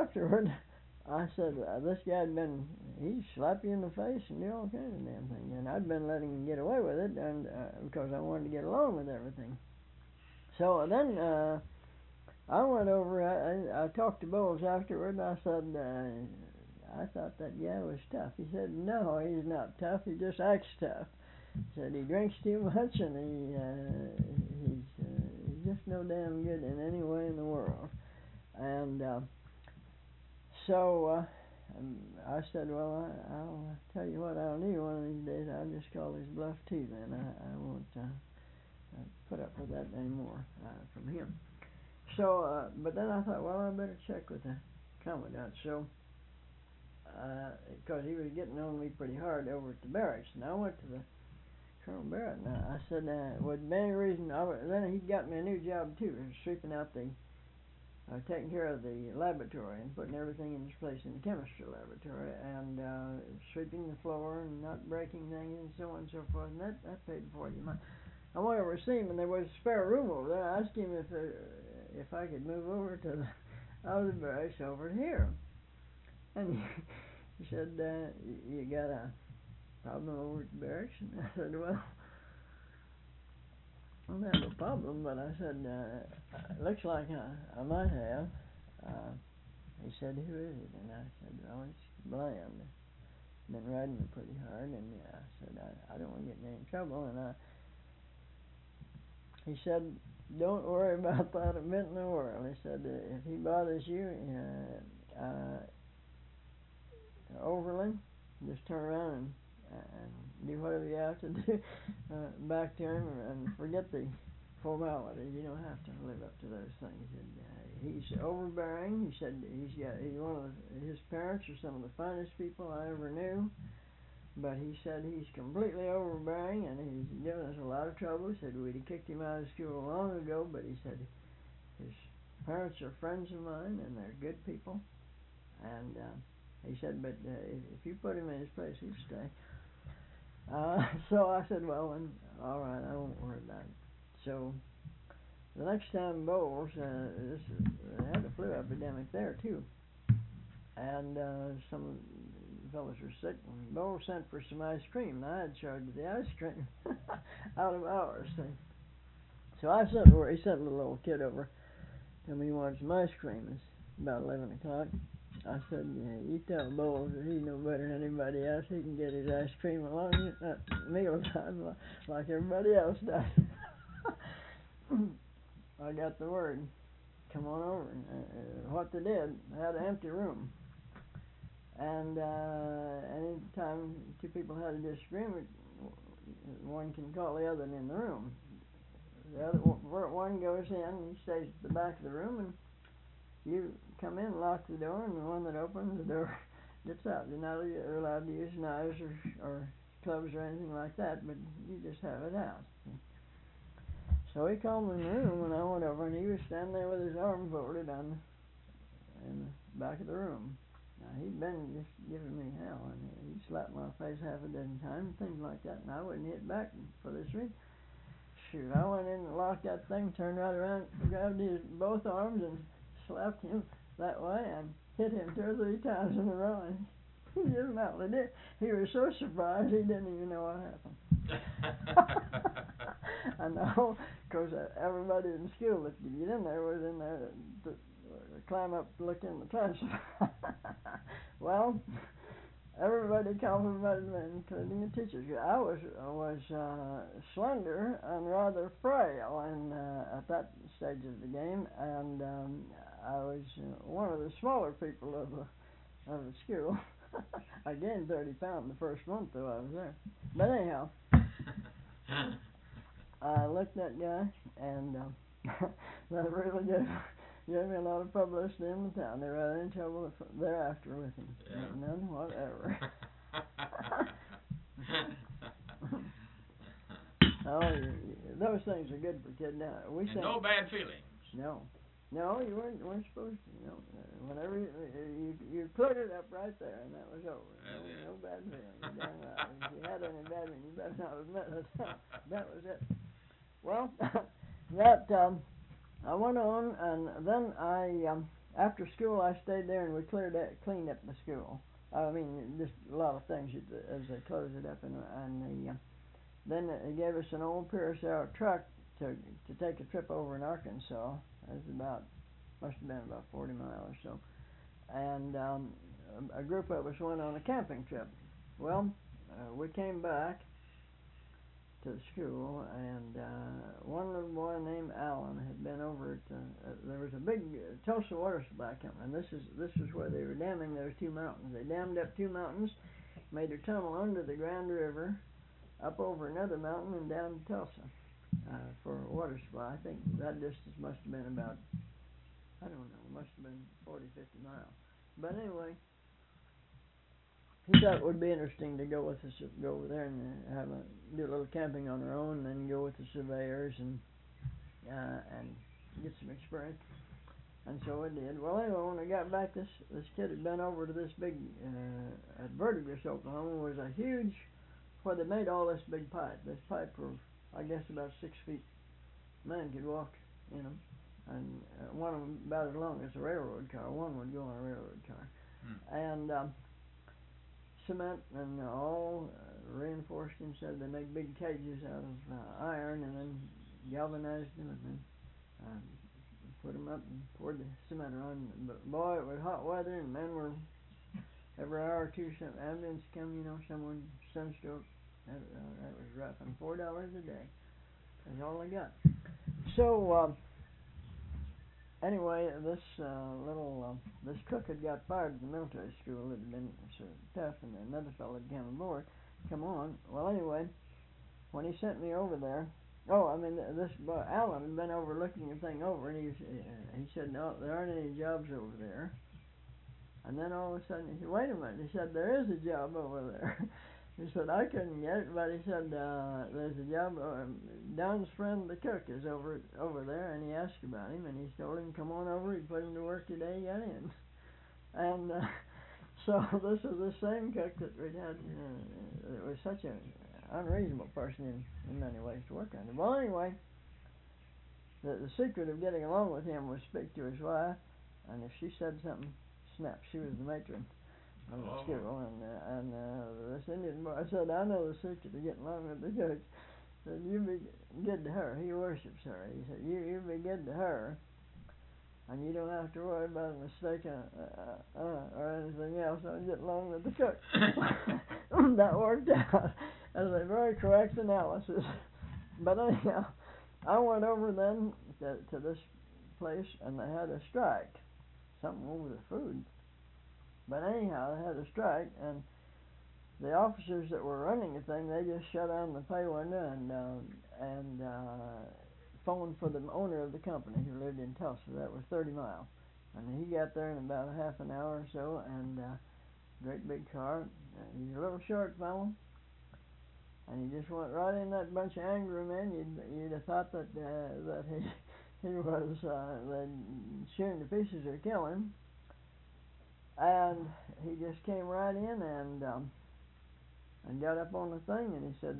afterward, I said, uh, this guy'd been, he'd slap you in the face and do all kinds of damn things. And I'd been letting him get away with it and uh, because I wanted to get along with everything. So then uh, I went over, I, I, I talked to Bowles afterward, and I said, uh, I thought that guy was tough. He said, no, he's not tough, he just acts tough. He said he drinks too much and he uh, he's, uh, he's just no damn good in any way in the world. And uh, so uh, I said, well, I, I'll tell you what I'll do one of these days. I'll just call his bluff too then. I, I won't uh, uh, put up with that anymore uh, from him. So, uh, but then I thought, well, I better check with the commandant. So, because uh, he was getting on me pretty hard over at the barracks. And I went to the Colonel Barrett, and I said, uh, would be any reason, I was, then he got me a new job too, sweeping out the, uh, taking care of the laboratory and putting everything in its place in the chemistry laboratory, and uh, sweeping the floor and not breaking things and so on and so forth, and that, that paid forty months. I went over to see him, and there was a spare room over there. I asked him if uh, if I could move over to the, out of the barracks over here, and he, he said, uh, you got a problem over at the barracks? And I said, well, I don't have a problem, but I said, uh, it looks like I, I might have. Uh, he said, who is it? And I said, well, it's Bland. Been riding me pretty hard, and uh, I said, I, I don't want to get in any trouble. And I, he said, don't worry about that a bit in the world. He said, uh, if he bothers you, uh, uh, Overland, just turn around and and do whatever you have to do uh, back to him and forget the formalities. You don't have to live up to those things. And, uh, he's overbearing. He said he's got he's one of the, his parents are some of the finest people I ever knew. But he said he's completely overbearing and he's given us a lot of trouble. He said we'd kicked him out of school long ago, but he said his parents are friends of mine and they're good people. And uh, he said, but uh, if, if you put him in his place, he'll stay. Uh, so I said, well, then, all right, I won't worry about it. So the next time Bowles, uh, this is, they had a flu epidemic there too, and uh, some fellows were sick. And Bowles sent for some ice cream, and I had charge of the ice cream out of hours. So, so I sent over. He sent a little old kid over. Told me he wanted some ice cream. It's about eleven o'clock. I said, yeah, you tell Bowles that he's no better than anybody else. He can get his ice cream along at meal time like everybody else does. I got the word. Come on over. And, uh, what they did, they had an empty room. And uh, any time two people had a disagreement, one can call the other in the room. The other one goes in, he stays at the back of the room, and you come in, lock the door, and the one that opens the door gets out. You're not allowed to use knives or, or clubs or anything like that, but you just have it out. So he called me in the room, and I went over, and he was standing there with his arms folded on the, in the back of the room. Now, he'd been just giving me hell, and he slapped my face half a dozen times, things like that, and I wouldn't hit back for this reason. Shoot, I went in and locked that thing, turned right around, grabbed his both arms, and slapped him that way and hit him two or three times in a row, and he just melted it. He was so surprised he didn't even know what happened. I know, because uh, everybody in school that could get in there was in there to, to climb up to look in the classroom. Well, everybody complimented me, including the teachers. I was was uh, slender and rather frail, and uh, at that stage of the game, and um, I was uh, one of the smaller people of the of the school. I gained thirty pounds the first month though I was there. But anyhow, I looked at that guy, and uh, that really gave, gave me a lot of publicity in the town. They were having trouble thereafter with him. Yeah. None whatever. Oh, you, you, those things are good for kids. Now we And say no bad feelings. no, no, you weren't weren't supposed to. You know, uh, whenever you, you you cleared it up right there, and that was over. No, That's it. no bad feelings. You're damn right. If you had any bad ones, you better not admit it. That was it. Well, that um, I went on, and then I um, after school, I stayed there and we cleared that, cleaned up the school. I mean, just a lot of things as they closed it up, and and the, uh, then they gave us an old Pierce Arrow truck to to take a trip over in Arkansas. It was about must have been about forty miles or so, and um, a, a group of us went on a camping trip. Well, uh, we came back to the school, and uh, one little boy named Alan had been over at, uh, uh, there was a big uh, Tulsa water supply company, and this is this is where they were damming those two mountains. They dammed up two mountains, made a tunnel under the Grand River, up over another mountain, and down to Tulsa uh, for water supply. I think that distance must have been about, I don't know, must have been forty, fifty miles. But anyway, he thought it would be interesting to go with us, go over there and have a do a little camping on our own, and then go with the surveyors and uh, and get some experience. And so I did. Well, anyway, when I got back, this this kid had been over to this big uh, at Verdigris, Oklahoma, was a huge where they made all this big pipe. This pipe was, I guess, about six feet. Man could walk in them, and uh, one of them about as long as a railroad car. One would go on a railroad car, hmm. and um, cement and all uh, reinforced inside. They make big cages out of uh, iron and then galvanized them and then um, put them up and poured the cement around. But boy, it was hot weather and men were every hour or two some ambulance come, you know, someone sunstroke. That, uh, that was rough. And four dollars a day. That's all I got. So um, anyway, this uh, little uh, this cook had got fired at the military school. It had been so tough, and another fellow had come aboard. Come on. Well, anyway, when he sent me over there, oh, I mean this boy Alan had been over looking the thing over, and he uh, he said, no, there aren't any jobs over there. And then all of a sudden he said, wait a minute. He said, there is a job over there. He said, I couldn't get it, but he said, uh, there's a job. Uh, Don's friend, the cook, is over over there, and he asked about him, and he told him, come on over. He put him to work today. He got in. And uh, so this is the same cook that we had. Uh, it was such an unreasonable person in, in many ways to work under. Well, anyway, the, the secret of getting along with him was speak to his wife, and if she said something, snap. She was the matron of the oh. school, and uh, and uh, this Indian boy said, I know the secret of getting along with the cook. Said, you be good to her. He worships her. He said, you you be good to her, and you don't have to worry about a mistake uh, uh, or anything else. I'll get along with the cook. That worked out as a very correct analysis. But anyhow, I went over then to, to this place, and they had a strike. Something over the food. But anyhow, they had a strike, and the officers that were running the thing, they just shut down the pay window and uh, and uh, phoned for the owner of the company who lived in Tulsa. That was thirty miles. And he got there in about a half an hour or so, and uh, great big car. Uh, he's a little short fellow, and he just went right in that bunch of angry men. You'd, you'd have thought that uh, that he he was uh, they'd shoot him to pieces or kill him. And he just came right in and um, and got up on the thing, and he said,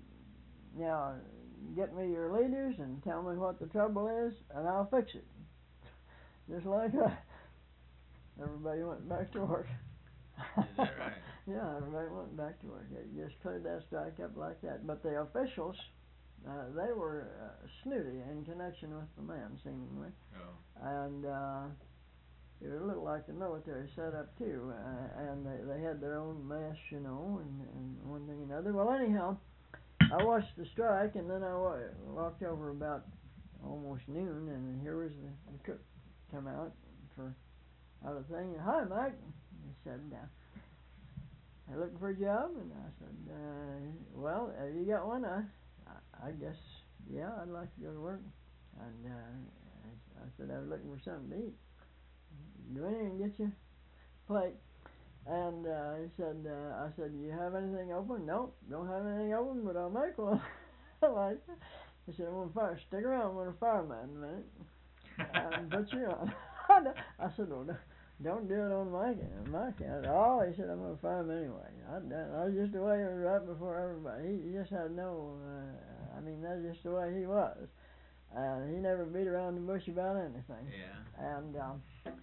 now get me your leaders and tell me what the trouble is, and I'll fix it. Just like that. Everybody went back to work. Is that right? Yeah, everybody went back to work. They just cleared that strike up like that. But the officials, uh, they were uh, snooty in connection with the man, seemingly. Oh. And uh, it was a little like the military setup too, uh, and they, they had their own mess, you know, and, and one thing and another. Well, anyhow, I watched the strike, and then I wa- walked over about almost noon, and here was the, the cook come out for out of the thing. Hi, Mike. He said, uh, "Are you looking for a job?" And I said, uh, "Well, have you got one?" I, I, I guess, yeah, I'd like to go to work. And uh, I, I said I was looking for something to eat. Go in and get your plate. And uh, he said, uh, I said, do you have anything open? Nope, don't have anything open, but I'll make one. Like, he said, I'm going to fire, stick around, I'm going to fire man in a minute. And put you on. I said, well, don't do it on my my account. Oh, he said, I'm going to fire him anyway. I, I was just the way he was right before everybody. He, he just had no, uh, I mean, that's just the way he was. Uh, he never beat around the bush about anything. Yeah. And um,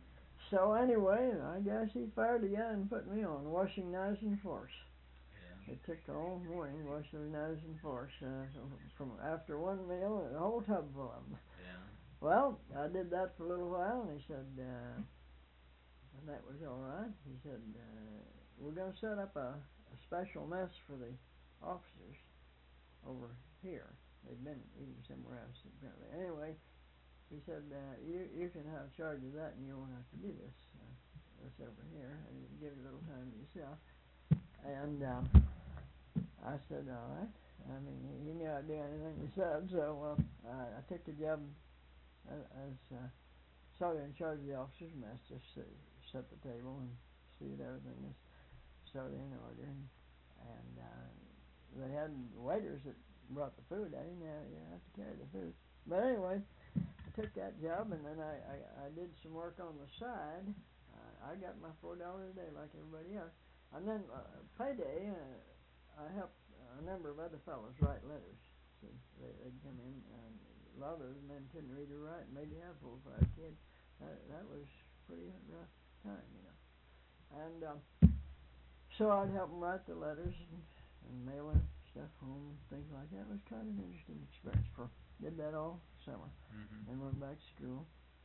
so anyway, I guess he fired the guy and put me on washing knives and forks. Yeah. It took all morning washing knives and forks uh, from after one meal, a whole tub full of them. Yeah. Well, I did that for a little while, and he said, uh, and that was all right. He said, uh, we're going to set up a, a special mess for the officers over here. They'd been eating somewhere else apparently. Anyway, he said, uh, you you can have charge of that, and you won't have to do this. Uh, this over here, and give you a little time to yourself. And um, I said, all right. I mean, he knew I'd do anything he said, so uh, I, I took the job as, as uh, sort of in charge of the officers' mess, just uh, set the table and see that everything was sort of in order. And, and uh, they had waiters that brought the food. I didn't have, you know, have to carry the food. But anyway, I took that job, and then I, I, I did some work on the side. Uh, I got my four dollars a day like everybody else. And then uh, payday, uh, I helped a number of other fellows write letters. See, they, they'd come in, and a lot of those men couldn't read or write, and maybe have four or five kids. That, that was pretty rough time, you know. And um, so I'd help them write the letters and, and mail their stuff home, things like that. It was kind of an interesting experience. For did that all summer, Mm-hmm. and went back to school.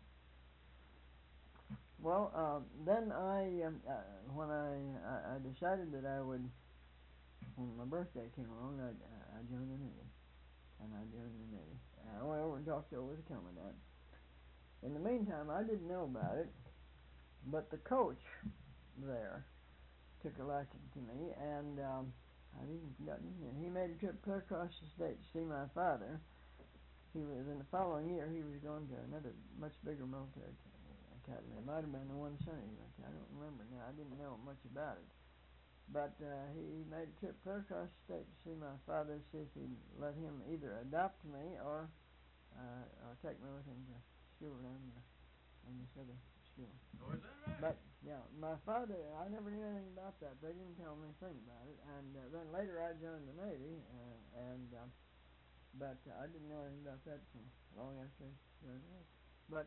Well, uh, then I, um, uh, when I, I, I decided that I would, when my birthday came along, I, I joined the Navy, and I joined the Navy. I went over and talked over the commandant. In the meantime, I didn't know about it, but the coach there took a liking to me, and um, I'd even forgotten his name. He made a trip clear across the state to see my father. He was in the following year. He was going to another much bigger military academy. It might have been the one Sonny went to. I don't remember now. I didn't know much about it. But uh, he made a trip clear across the state to see my father, to see if he'd let him either adopt me or uh, or take me with him to school down in, the, in this other school. Oh, is that right? But yeah, my father, I never knew anything about that. They didn't tell me anything about it. And uh, then later I joined the Navy, uh, and um, but uh, I didn't know anything about that until long after I joined the Navy. But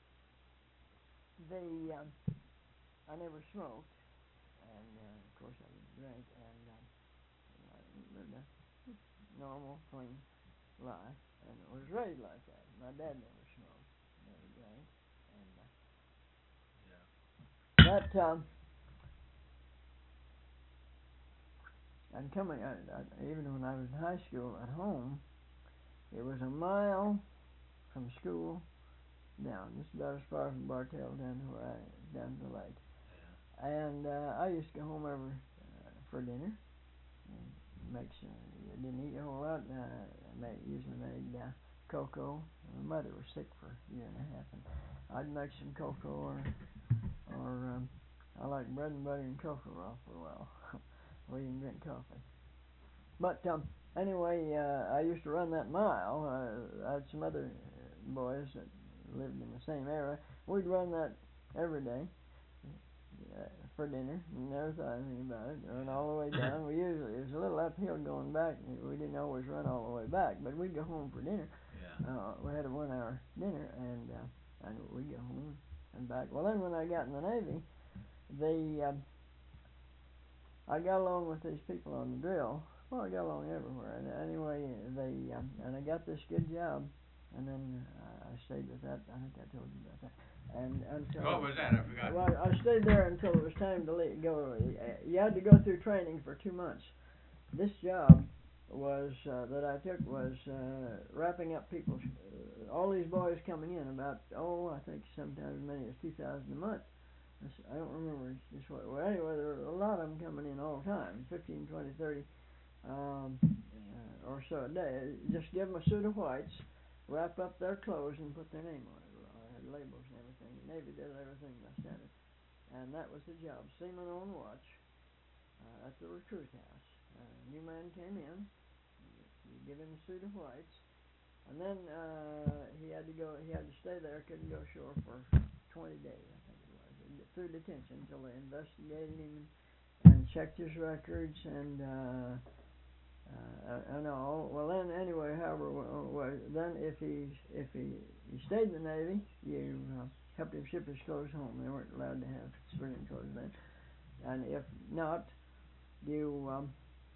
the um, I never smoked, and uh, of course I didn't drink, and um, I lived a normal, clean life, and I was raised like that. My dad never smoked, never drank, and uh, Yeah. that um, and coming, I, I, even when I was in high school at home, it was a mile from school down, just about as far from Bartell down to where I down to the lake. Yeah. And uh, I used to go home every uh, for dinner. And make some, I didn't eat a whole lot. Uh, I made, usually made uh, cocoa. My mother was sick for a year and a half, and I'd make some cocoa, or or um, I like bread and butter and cocoa awfully well. We didn't drink coffee. But um, anyway, uh, I used to run that mile. Uh, I had some other boys that lived in the same area. We'd run that every day uh, for dinner. Never thought anything about it. Run all the way down. We usually it was a little uphill going back. We didn't always run all the way back, but we'd go home for dinner. Yeah. Uh, we had a one-hour dinner, and uh, and we'd go home and back. Well, then when I got in the Navy, the um, I got along with these people on the drill. Well, I got along everywhere. And anyway, they um, and I got this good job, and then uh, I stayed with that. I think I told you about that. And until What was that? I forgot. well, I stayed there until it was time to leave, go. You had to go through training for two months. This job was uh, that I took was uh, wrapping up people's uh, all these boys coming in, about oh I think sometimes as many as two thousand a month. I don't remember just what. Well, anyway, there were a lot of them coming in all the time, fifteen, twenty, thirty um, uh, or so a day. Just give them a suit of whites, wrap up their clothes, and put their name on it. I had labels and everything. The Navy did everything by standard, and that was the job. Seaman on watch uh, at the recruit house. Uh, a new man came in. You give him a suit of whites, and then uh, he had to go. He had to stay there. Couldn't go ashore for twenty days. I think it was through detention until they investigated him and checked his records and uh, uh, and all. Well, then anyway, however, well, then if he if he he stayed in the Navy, you uh, helped him ship his clothes home. They weren't allowed to have civilian clothes then. And if not, you, um,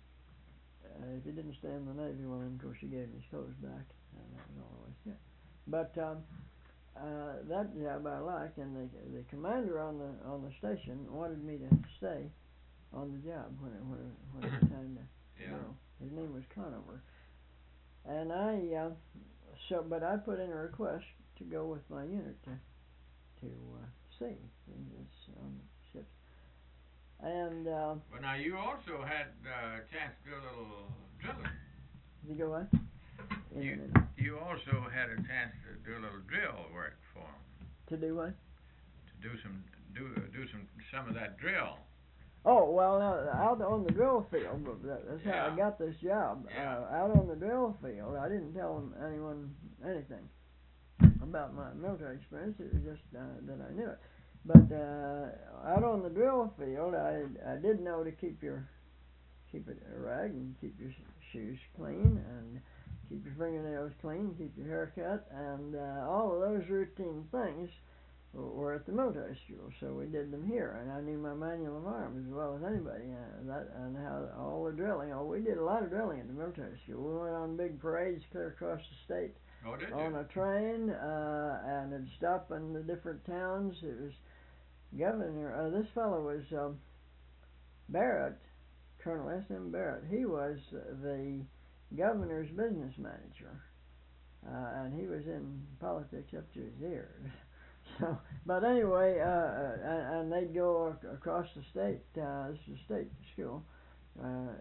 uh, if he didn't stay in the Navy, well, then, of course, you gave him his clothes back. And that was always good. But um, uh, that job I liked, and the the commander on the on the station wanted me to stay on the job when it, when it, when it was time to Yeah. go. His name was Conover. And I, uh, so, but I put in a request to go with my unit to to uh, sea in this on ships. And uh, But now you also had uh, a chance to do a little drilling. did you go what? In You a minute. you also had a chance to do a little drill work for 'em. To do what? To do some do do some some of that drill. Oh well, uh, out on the drill field. that- That's how Yeah. I got this job. Yeah. Uh, out on the drill field, I didn't tell them, anyone anything about my military experience. It was just uh, that I knew it. But uh, out on the drill field, I I did know to keep your keep it rag and keep your shoes clean and keep your fingernails clean, keep your hair cut, and uh, all of those routine things were at the military school. So we did them here, and I knew my manual of arms as well as anybody. Uh, that and how all the drilling. Oh, we did a lot of drilling at the military school. We went on big parades clear across the state. Oh, did you? On a train, uh, and it'd stop in the different towns. It was governor. Uh, this fellow was um, Barrett, Colonel S M Barrett. He was the governor's business manager, uh, and he was in politics up to his ears. So, but anyway, uh, and, and they'd go ac- across the state. Uh, this is a state school. Uh,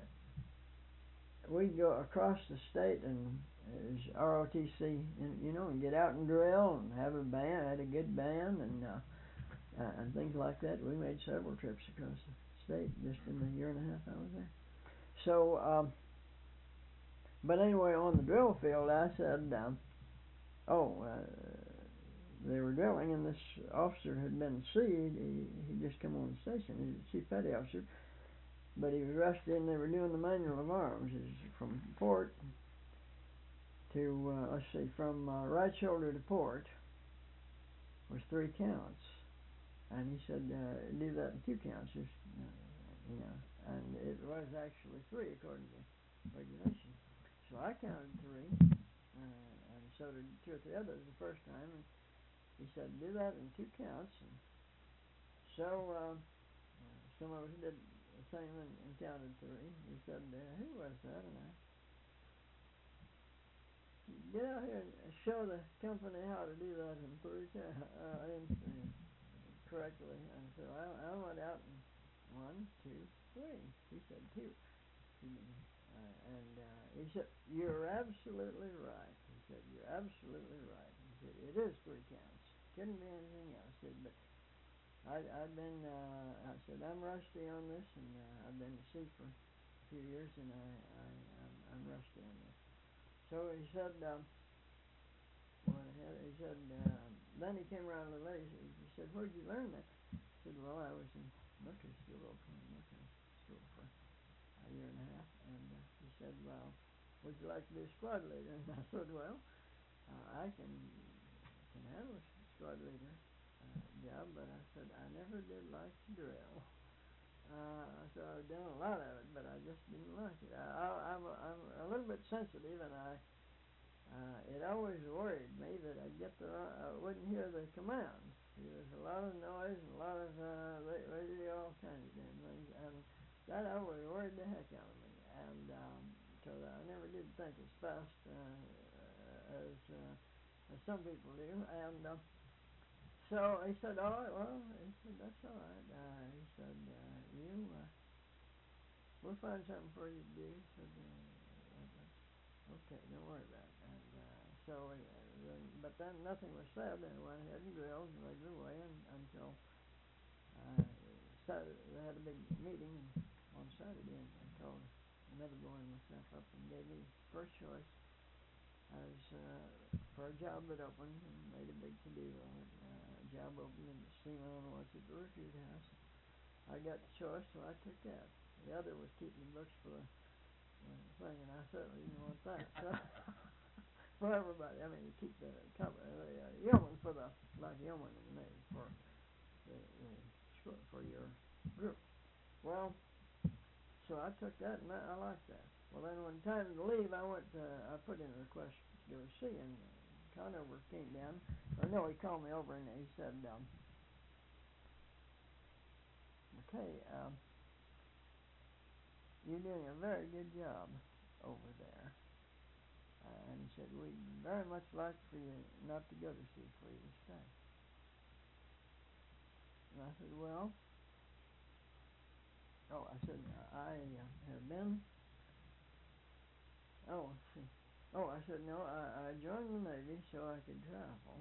we'd go across the state and it was R O T C, and, you know, and get out and drill and have a band, had a good band, and uh, uh, and things like that. We made several trips across the state just in the year and a half I was there. So, um, but anyway, on the drill field, I said, um, oh, uh, they were drilling, and this officer had been seed. He he just come on the station. He was a chief petty officer, but he was rushed in. They were doing the manual of arms. It was from port to uh, let's see, from uh, right shoulder to port was three counts, and he said uh, do that in two counts, just uh, you know, and it was actually three according to regulation. So I counted three, uh, and so did two or three others the first time. And he said do that in two counts, and so uh, some of us did the same and, and counted three. He said, uh, who was that? And I get out here and show the company how to do that in three uh, in, uh, correctly. And so I, I went out and one, two, three. He said two. Uh, and uh, he said, you're absolutely right. He said, you're absolutely right. He said, it is three counts. Couldn't be anything else. He said, but I, I've been, uh, I said, I'm rusty on this, and uh, I've been to sea for a few years, and I, I, I'm, I'm rusty on this. So he said, um, went ahead, he said, uh, then he came around a little later, he, he said, where'd you learn that? I said, well, I was in military school, Old Point Military School for a year and a half, and uh, he said, well, would you like to be a squad leader? And I said, well, uh, I can, can handle a squad leader uh, job, but I said, I never did like to drill. Uh, so I've done a lot of it, but I just didn't like it. I, I, I'm, a, I'm a little bit sensitive, and I, uh, it always worried me that I'd get the, I wouldn't hear the commands. There was a lot of noise and a lot of uh, radio, all kinds of damn things, and that always worried the heck out of me. And um, so I never did think as fast uh, as, uh, as some people do. And uh, so he said, all right, well, he said, that's all right. Uh, he said, uh, you, uh, we'll find something for you to do. He said, uh, okay, don't worry about it. And uh, so, uh, then, but then nothing was said, and I went ahead and drilled the regular way and, until uh, Saturday. They had a big meeting on Saturday, and I called another boy and myself up and gave me first choice as uh, for a job that opened, and made a big to-do on it. Uh, a job opened in the steam Illinois at the recruit house. I got the choice, so I took that. The other was keeping the books for the uh, thing, and I certainly didn't want that. So for everybody. I mean, to keep the cover, the uh, yeoman for the like yeoman in the Navy for the, the school for your group. Well, so I took that and I, I liked that. Well, then when time to leave, I went. Uh, I put in a request to go to sea, and uh, Conover came down. Or no, he called me over and he said, um, "Okay, um, you're doing a very good job over there." Uh, and he said, "We'd very much like for you not to go to sea, for you to stay." And I said, "Well," oh, I said, "I uh, have been." Oh, see. Oh, I said, "No, I, I joined the Navy so I could travel.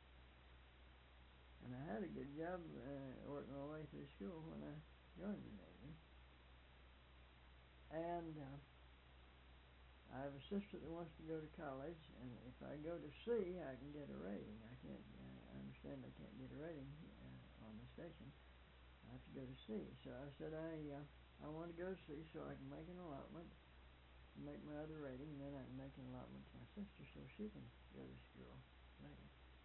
And I had a good job uh, working my way through school when I joined the Navy. And uh, I have a sister that wants to go to college, and if I go to sea, I can get a rating. I can't. Uh, I understand I can't get a rating uh, on the station. I have to go to sea." So I said, "I uh, I want to go to sea so I can make an allotment, make my other rating, and then I can make an allotment to my sister so she can go to school later."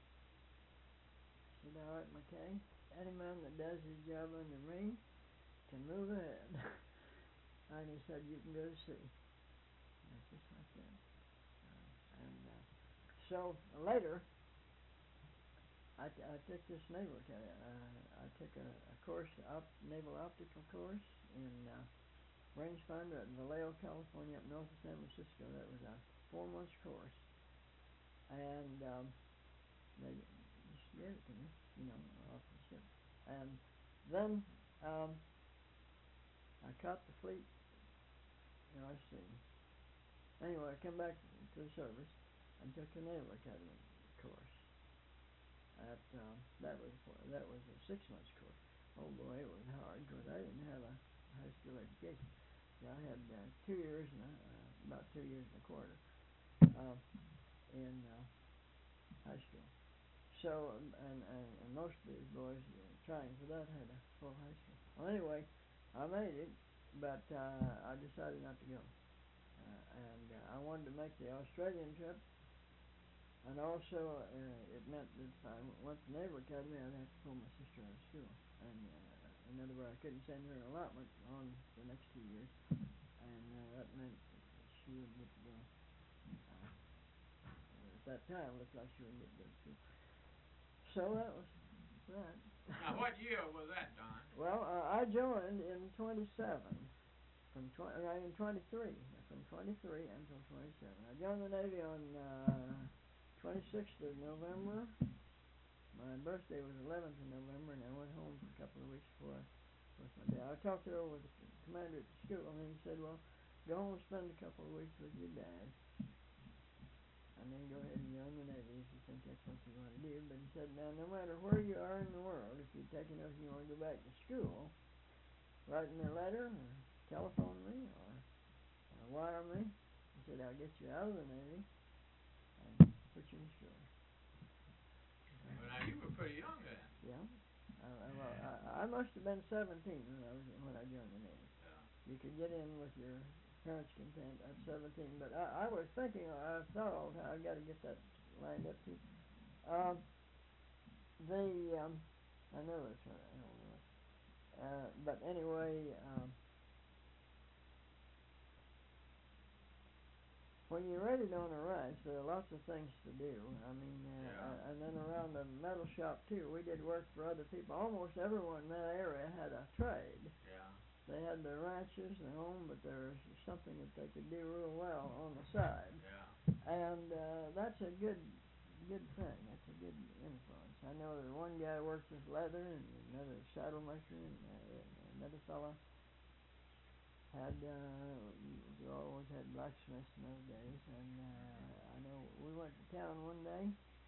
I said, "All right, McKay. Any man that does his job under me can move ahead." And he said, "You can go to sea." And it's just like that. Uh, and uh, so later, I, t- I took this naval academy. Uh, I took a, a course, op- naval optical course in uh, rangefinder at Vallejo, California, up north of San Francisco. That was a four-month course, and um, they just gave it to me, you know, off the ship. And then um, I caught the fleet. You know, I see. Anyway, I came back to the service and took a naval academy course. At um, that was that was a six months course. Oh boy, it was hard because I didn't have a high school education. So I had uh, two years and a, uh, about two years and a quarter uh, in uh, high school. So um, and, and and most of these boys uh, trying for that had a full high school. Well, anyway, I made it, but uh, I decided not to go. Uh, and uh, I wanted to make the Australian trip, and also uh, it meant that if I went to Naval Academy, I'd have to pull my sister out of school. And uh, in other words, I couldn't send her an allotment on the next two years, and uh, that meant that she wouldn't get to go. Uh, at that time, it looked like she wouldn't get to go to school. So that was that. Now, what year was that, Don? Well, uh, I joined in twenty-seven. From twenty, uh, in twenty-three, from twenty-three until twenty-seven. I joined the Navy on uh, twenty-sixth of November. My birthday was eleventh of November, and I went home for a couple of weeks before I was my dad. I talked it over with the commander at the school, and he said, "Well, go home and spend a couple of weeks with your dad, and then go ahead and join the Navy if you think that's what you want to do." But he said, "Now, no matter where you are in the world, if you're taking off, you want to go back to school, write me a letter or telephone me or uh, wire me." He said, "I'll get you out of the Navy and put you in school." Well, now you were pretty young then. Yeah. I, I, well, I, I must have been seventeen when I was when I joined the Navy. Yeah. You could get in with your parents' consent at seventeen, but I, I was thinking, I thought all the time, I've got to get that lined up too. Um, the um, I know that's right. I don't know. Uh, but anyway. Um, When you're ready on a ranch, there are lots of things to do. I mean, uh, Yeah. uh, and then around the metal shop too, we did work for other people. Almost everyone in that area had a trade. Yeah. They had their ranches, their home, but there was something that they could do real well on the side. Yeah. And uh, that's a good, good thing. That's a good influence. I know that one guy worked with leather, and another saddle maker, and uh, another fellow had uh, we always had blacksmiths in those days, and uh, I know we went to town one day,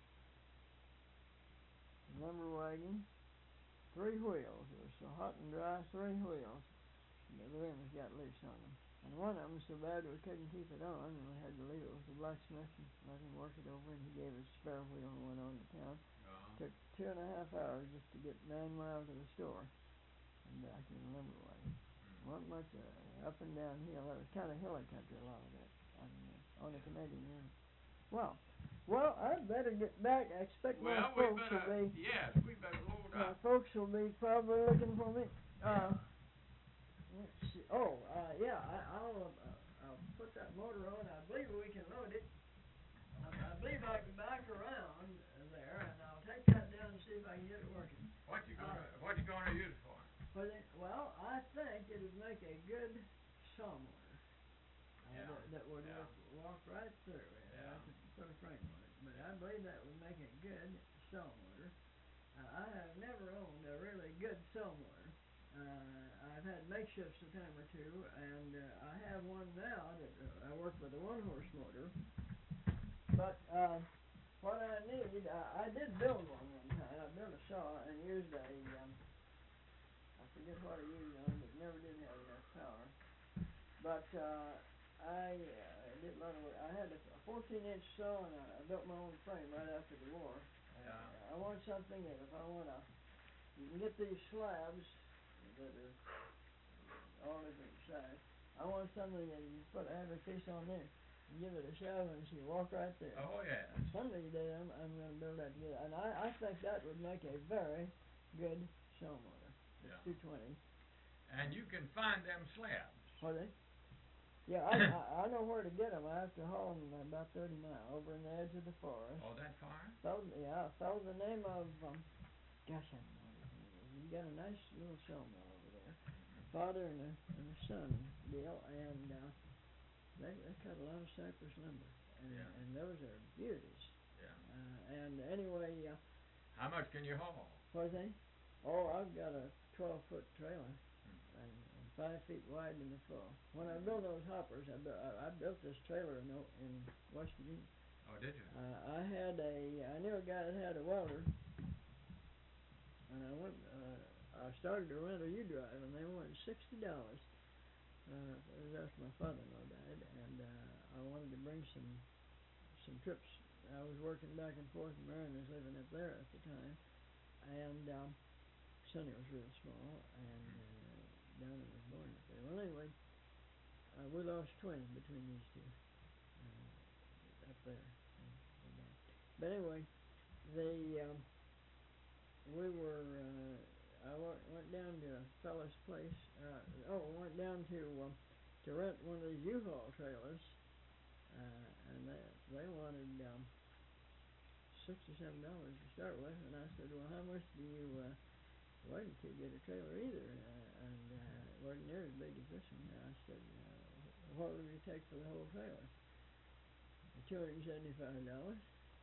lumber wagon, three wheels. It was so hot and dry, three wheels. The rims got loose on them, and one of them so bad we couldn't keep it on, and we had to leave it with the blacksmith and let him work it over, and he gave us a spare wheel and went on to town. Uh-huh. Took two and a half hours just to get nine miles to the store and back in the lumber wagon. Wasn't much uh, up and down hill. It was kind of hilly country, a lot of that, on, uh, on the Canadian River. Well, well, I'd better get back. I expect my Well, we folks better, will be. yes, we better load My up. folks will be probably looking for me. Uh, let's see. Oh, uh, yeah. I, I'll uh, I'll put that motor on. I believe we can load it. I, I believe I can back around there, and I'll take that down and see if I can get it working. What you gonna, Uh, what you gonna use it for? But it, well, I think it'd make a good saw motor. Uh, Yeah, that, that would yeah. walk, walk right through it. Yeah. I could put a frame on it, but I believe that would make a good saw motor. Uh, I have never owned a really good saw motor. Uh, I've had makeshifts a time or two, and uh, I have one now that uh, I work with a one-horse motor. But uh, what I need, uh, I did build one one time. I built a saw and used a, um, I forget what I used on it, but never did have enough power. But uh, I uh, did a lot of work. I had a fourteen inch saw, and I, I built my own frame right after the war. Yeah. Uh, I want something that if I want to, you can get these slabs that are all different size. I want something that you can put a heavy piece on there and give it a shove and she walk right there. Oh, yes. Someday I'm, I'm going to build that together, and I, I think that would make a very good saw motor. It's Yeah. two twenty. And you can find them slabs. Are they? Yeah, I, I I know where to get them. I have to haul them about thirty miles over in the edge of the forest. Oh, that far? Spell, yeah, spell the name of um. Gosh, I don't know his name. You got a nice little sawmill over there. A father and a and a son deal, and uh, they they cut a lot of cypress lumber, and Yeah. and those are beauties. Yeah. Uh, and anyway, uh, How much can you haul? what is they? Oh, I've got a twelve foot trailer. And, and five feet wide in the fall. When I built those hoppers, I, bu- I, I built this trailer in O- in West Virginia. Oh, did you? Uh, I had a, I knew a guy that had a welder, and I went, uh, I started to rent a U-Drive, and they wanted sixty dollars. Uh, it was after my father-in-law died, and uh, I wanted to bring some, some trips. I was working back and forth, and Marion was living up there at the time, and um, Sonny was real small, and uh, Donna was born up there. Well, anyway, uh, we lost twins between these two uh, up there. But anyway, they um, we were. Uh, I w- went down to a fella's place. Uh, oh, went down to um, to rent one of these U-Haul trailers, uh, and they they wanted um, sixty-seven dollars to start with, and I said, well, how much do you? Uh, Well, I didn't get a trailer either, uh, and uh, it wasn't near as big as this one. I said, uh, what would you take for the whole trailer? two hundred seventy-five dollars.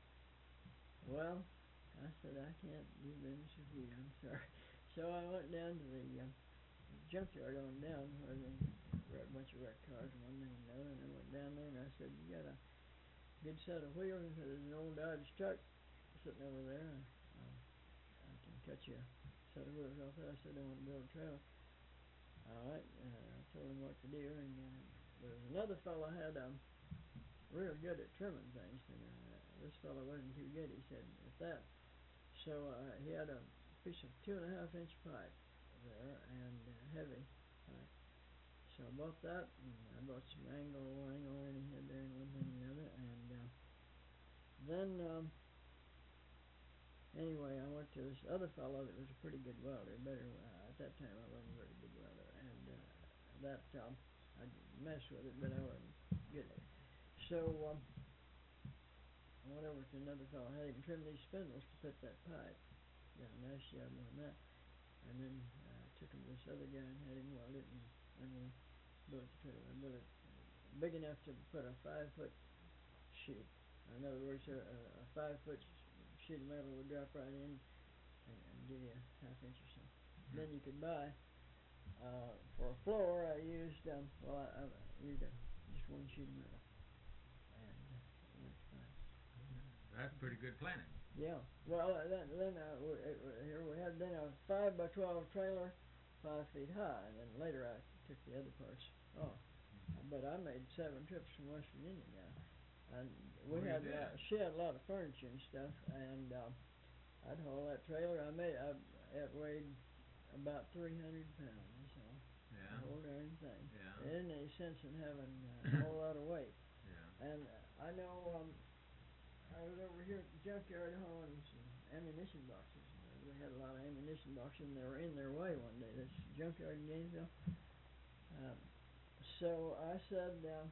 Well, I said, I can't do business with you, I'm sorry. So I went down to the uh, junkyard on down where they were a bunch of wrecked cars and one thing and another, and I went down there and I said, you got a good set of wheels? There's an old Dodge truck sitting over there. Uh, I can cut you a set of wheels off there. I said I want to build a trailer. All right, uh, I told him what to do, and uh, there was another fellow had um, real good at trimming things, and uh, this fellow wasn't too good. He said at that. So uh, he had a piece of two and a half inch pipe there, and uh, heavy pipe. So I bought that, and I bought some angle angle iron he had there, and one thing and another, and uh, then. Um, Anyway, I went to this other fellow that was a pretty good welder. Better uh, at that time, I wasn't a very good welder, and uh, that um, I messed with it, but I wasn't good at it. So um, I went over to another fellow. I had him trim these spindles to fit that pipe. Did a nice job on that, and then uh, took him to this other guy and had him weld it, and then we built the trailer. I built it big enough to put a five foot sheet. In other words, a, a five foot sheet of metal would drop right in and, and give you a half inch or so. Mm-hmm. Then you could buy, uh, for a floor, I used, um, well, I, I used a, just one sheet of metal. And uh, it worked fine. That's pretty good planning. Yeah. Well, uh, then, then uh, we, uh, here we had then a five by twelve trailer, five feet high, and then later I took the other parts off. Mm-hmm. But I made seven trips from West Virginia now. And we oh, had a lot, she had a lot of furniture and stuff, and uh, I'd haul that trailer. I made I, it weighed about three hundred pounds, so yeah. the whole darn thing. Yeah. There isn't any sense in having uh, a whole lot of weight. Yeah. And uh, I know um, I was over here at the junkyard hauling some ammunition boxes. Uh, they had a lot of ammunition boxes, and they were in their way one day. This junkyard in Gainesville. Um, so I said, uh,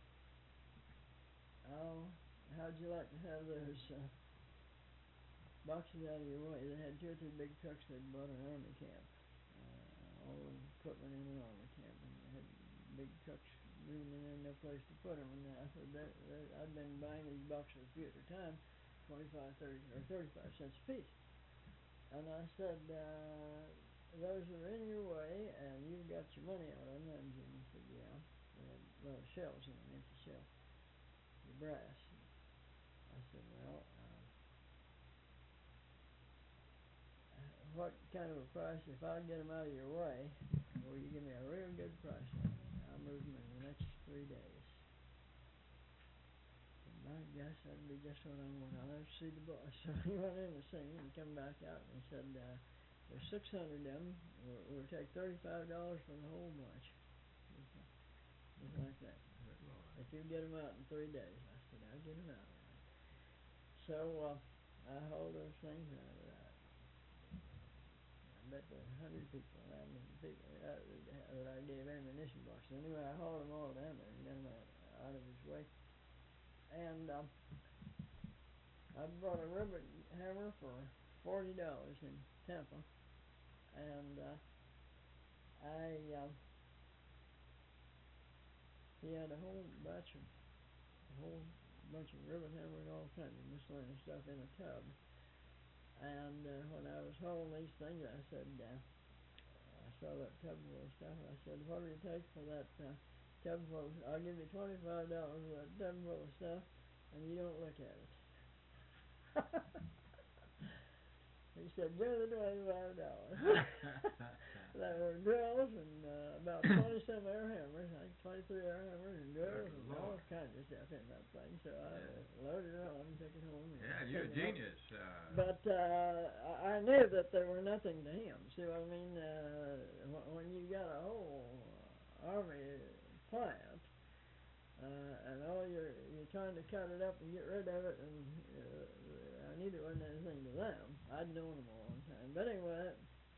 "Oh, how'd you like to have those uh, boxes out of your way?" They had two or three big trucks they'd bought an army camp, uh, all the equipment in an army camp, and they had big trucks moving in there, no place to put them. And I said, that, that, I'd been buying these boxes a few at a time, twenty-five, thirty, or thirty-five cents a piece. And I said, uh, those are in your way, and you've got your money out on them. And Jimmy said, yeah. They had little shells in them, empty shells, the brass. And I said, well, uh, what kind of a price, if I get them out of your way, will you give me a real good price on them? I'll move them in the next three days. And my gosh, that'd be just what I want. I'll never see the boss. So he went in to see me and come back out and he said, uh, there's six hundred of them. We'll, we'll take thirty-five dollars for the whole bunch. Just, just like that. If you get them out in three days. I said, I'll get them out all right. So uh, I hauled those things out. Uh, I bet there were a hundred people around me, people uh, that I gave ammunition boxes. Anyway, I hauled them all down there and got them out, out of his way. And um, I bought a rivet hammer for forty dollars in Tampa, and uh, I uh, he had a whole batch of a whole bunch of rivet hammers, all kinds of miscellaneous stuff in a tub. And uh, when I was hauling these things, I said, uh, I saw that tub full of stuff. I said, what do you take for that uh, tub full? Of, I'll give you twenty-five dollars for that tub full of stuff, and you don't look at it. He said, give me the twenty-five dollars. There were drills and uh, about twenty some air hammers, I think twenty-three air hammers and drills and all kinds of stuff in that thing. So I yeah. loaded it on and took it home. Yeah, you're a genius. Uh, but uh, I knew that they were nothing to him. See what I mean? Uh, when you got a whole army plant, uh, and all you're you're trying to cut it up and get rid of it, and uh, I knew there wasn't anything to them. I'd known them a long time. But anyway,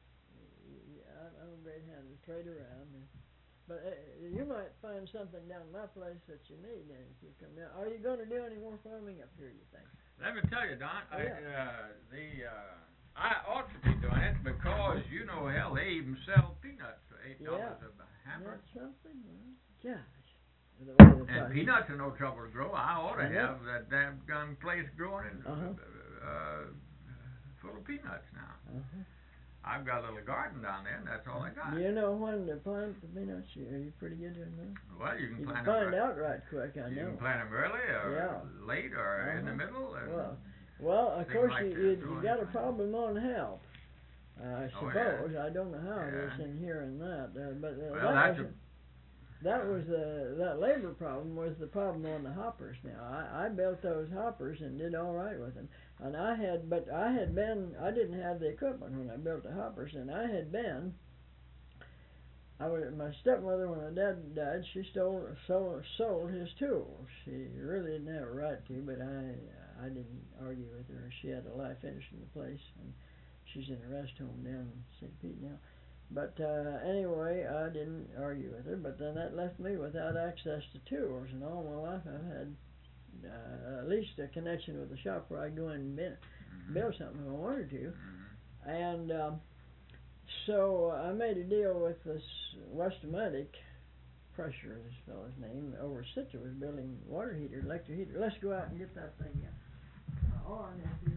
I'm a great hand to trade around. And, but uh, you might find something down my place that you need, and if you come down, are you going to do any more farming up here? You think? Let me tell you, Don. Oh, I, yeah. uh, the uh, I ought to be doing it because you know, hell, they even sell peanuts for eight dollars yeah. a hammer. That's something, huh? Gosh. The way the And peanuts are no trouble to grow. I ought to yeah. have that damn gun place growing in, uh-huh. uh, full of peanuts now. Uh-huh. I've got a little garden down there, and that's all I got. Do you know when to plant the peanuts? Are you pretty good doing that? Well, you can you plant can find them. out right quick, I you know. can plant them early or yeah. late or uh-huh. in the middle. And well, well, of course like you you, that, you got a problem on help. Uh, I Oh, suppose yeah. I don't know how it is Yeah. in here and that, uh, but uh, Well, that that's was a- that was uh, that labor problem was the problem on the hoppers. Now I, I built those hoppers and did all right with them, and I had but I had been I didn't have the equipment when I built the hoppers, and I had been. I was, my stepmother, when my dad died, she stole, sold, sold his tools. She really didn't have a right to, but I I didn't argue with her. She had a life interest in the place, and she's in a rest home down in Saint Pete now. But uh, anyway, I didn't argue with her, but then that left me without access to tools, and all my life I've had uh, at least a connection with the shop where I go in and build, mm-hmm. build something if I wanted to. Mm-hmm. And um, so I made a deal with this West-O-Matic, Pressure is this fellow's name, over Citrus, was building water heater, electric heater. Let's go out and get that thing uh, on.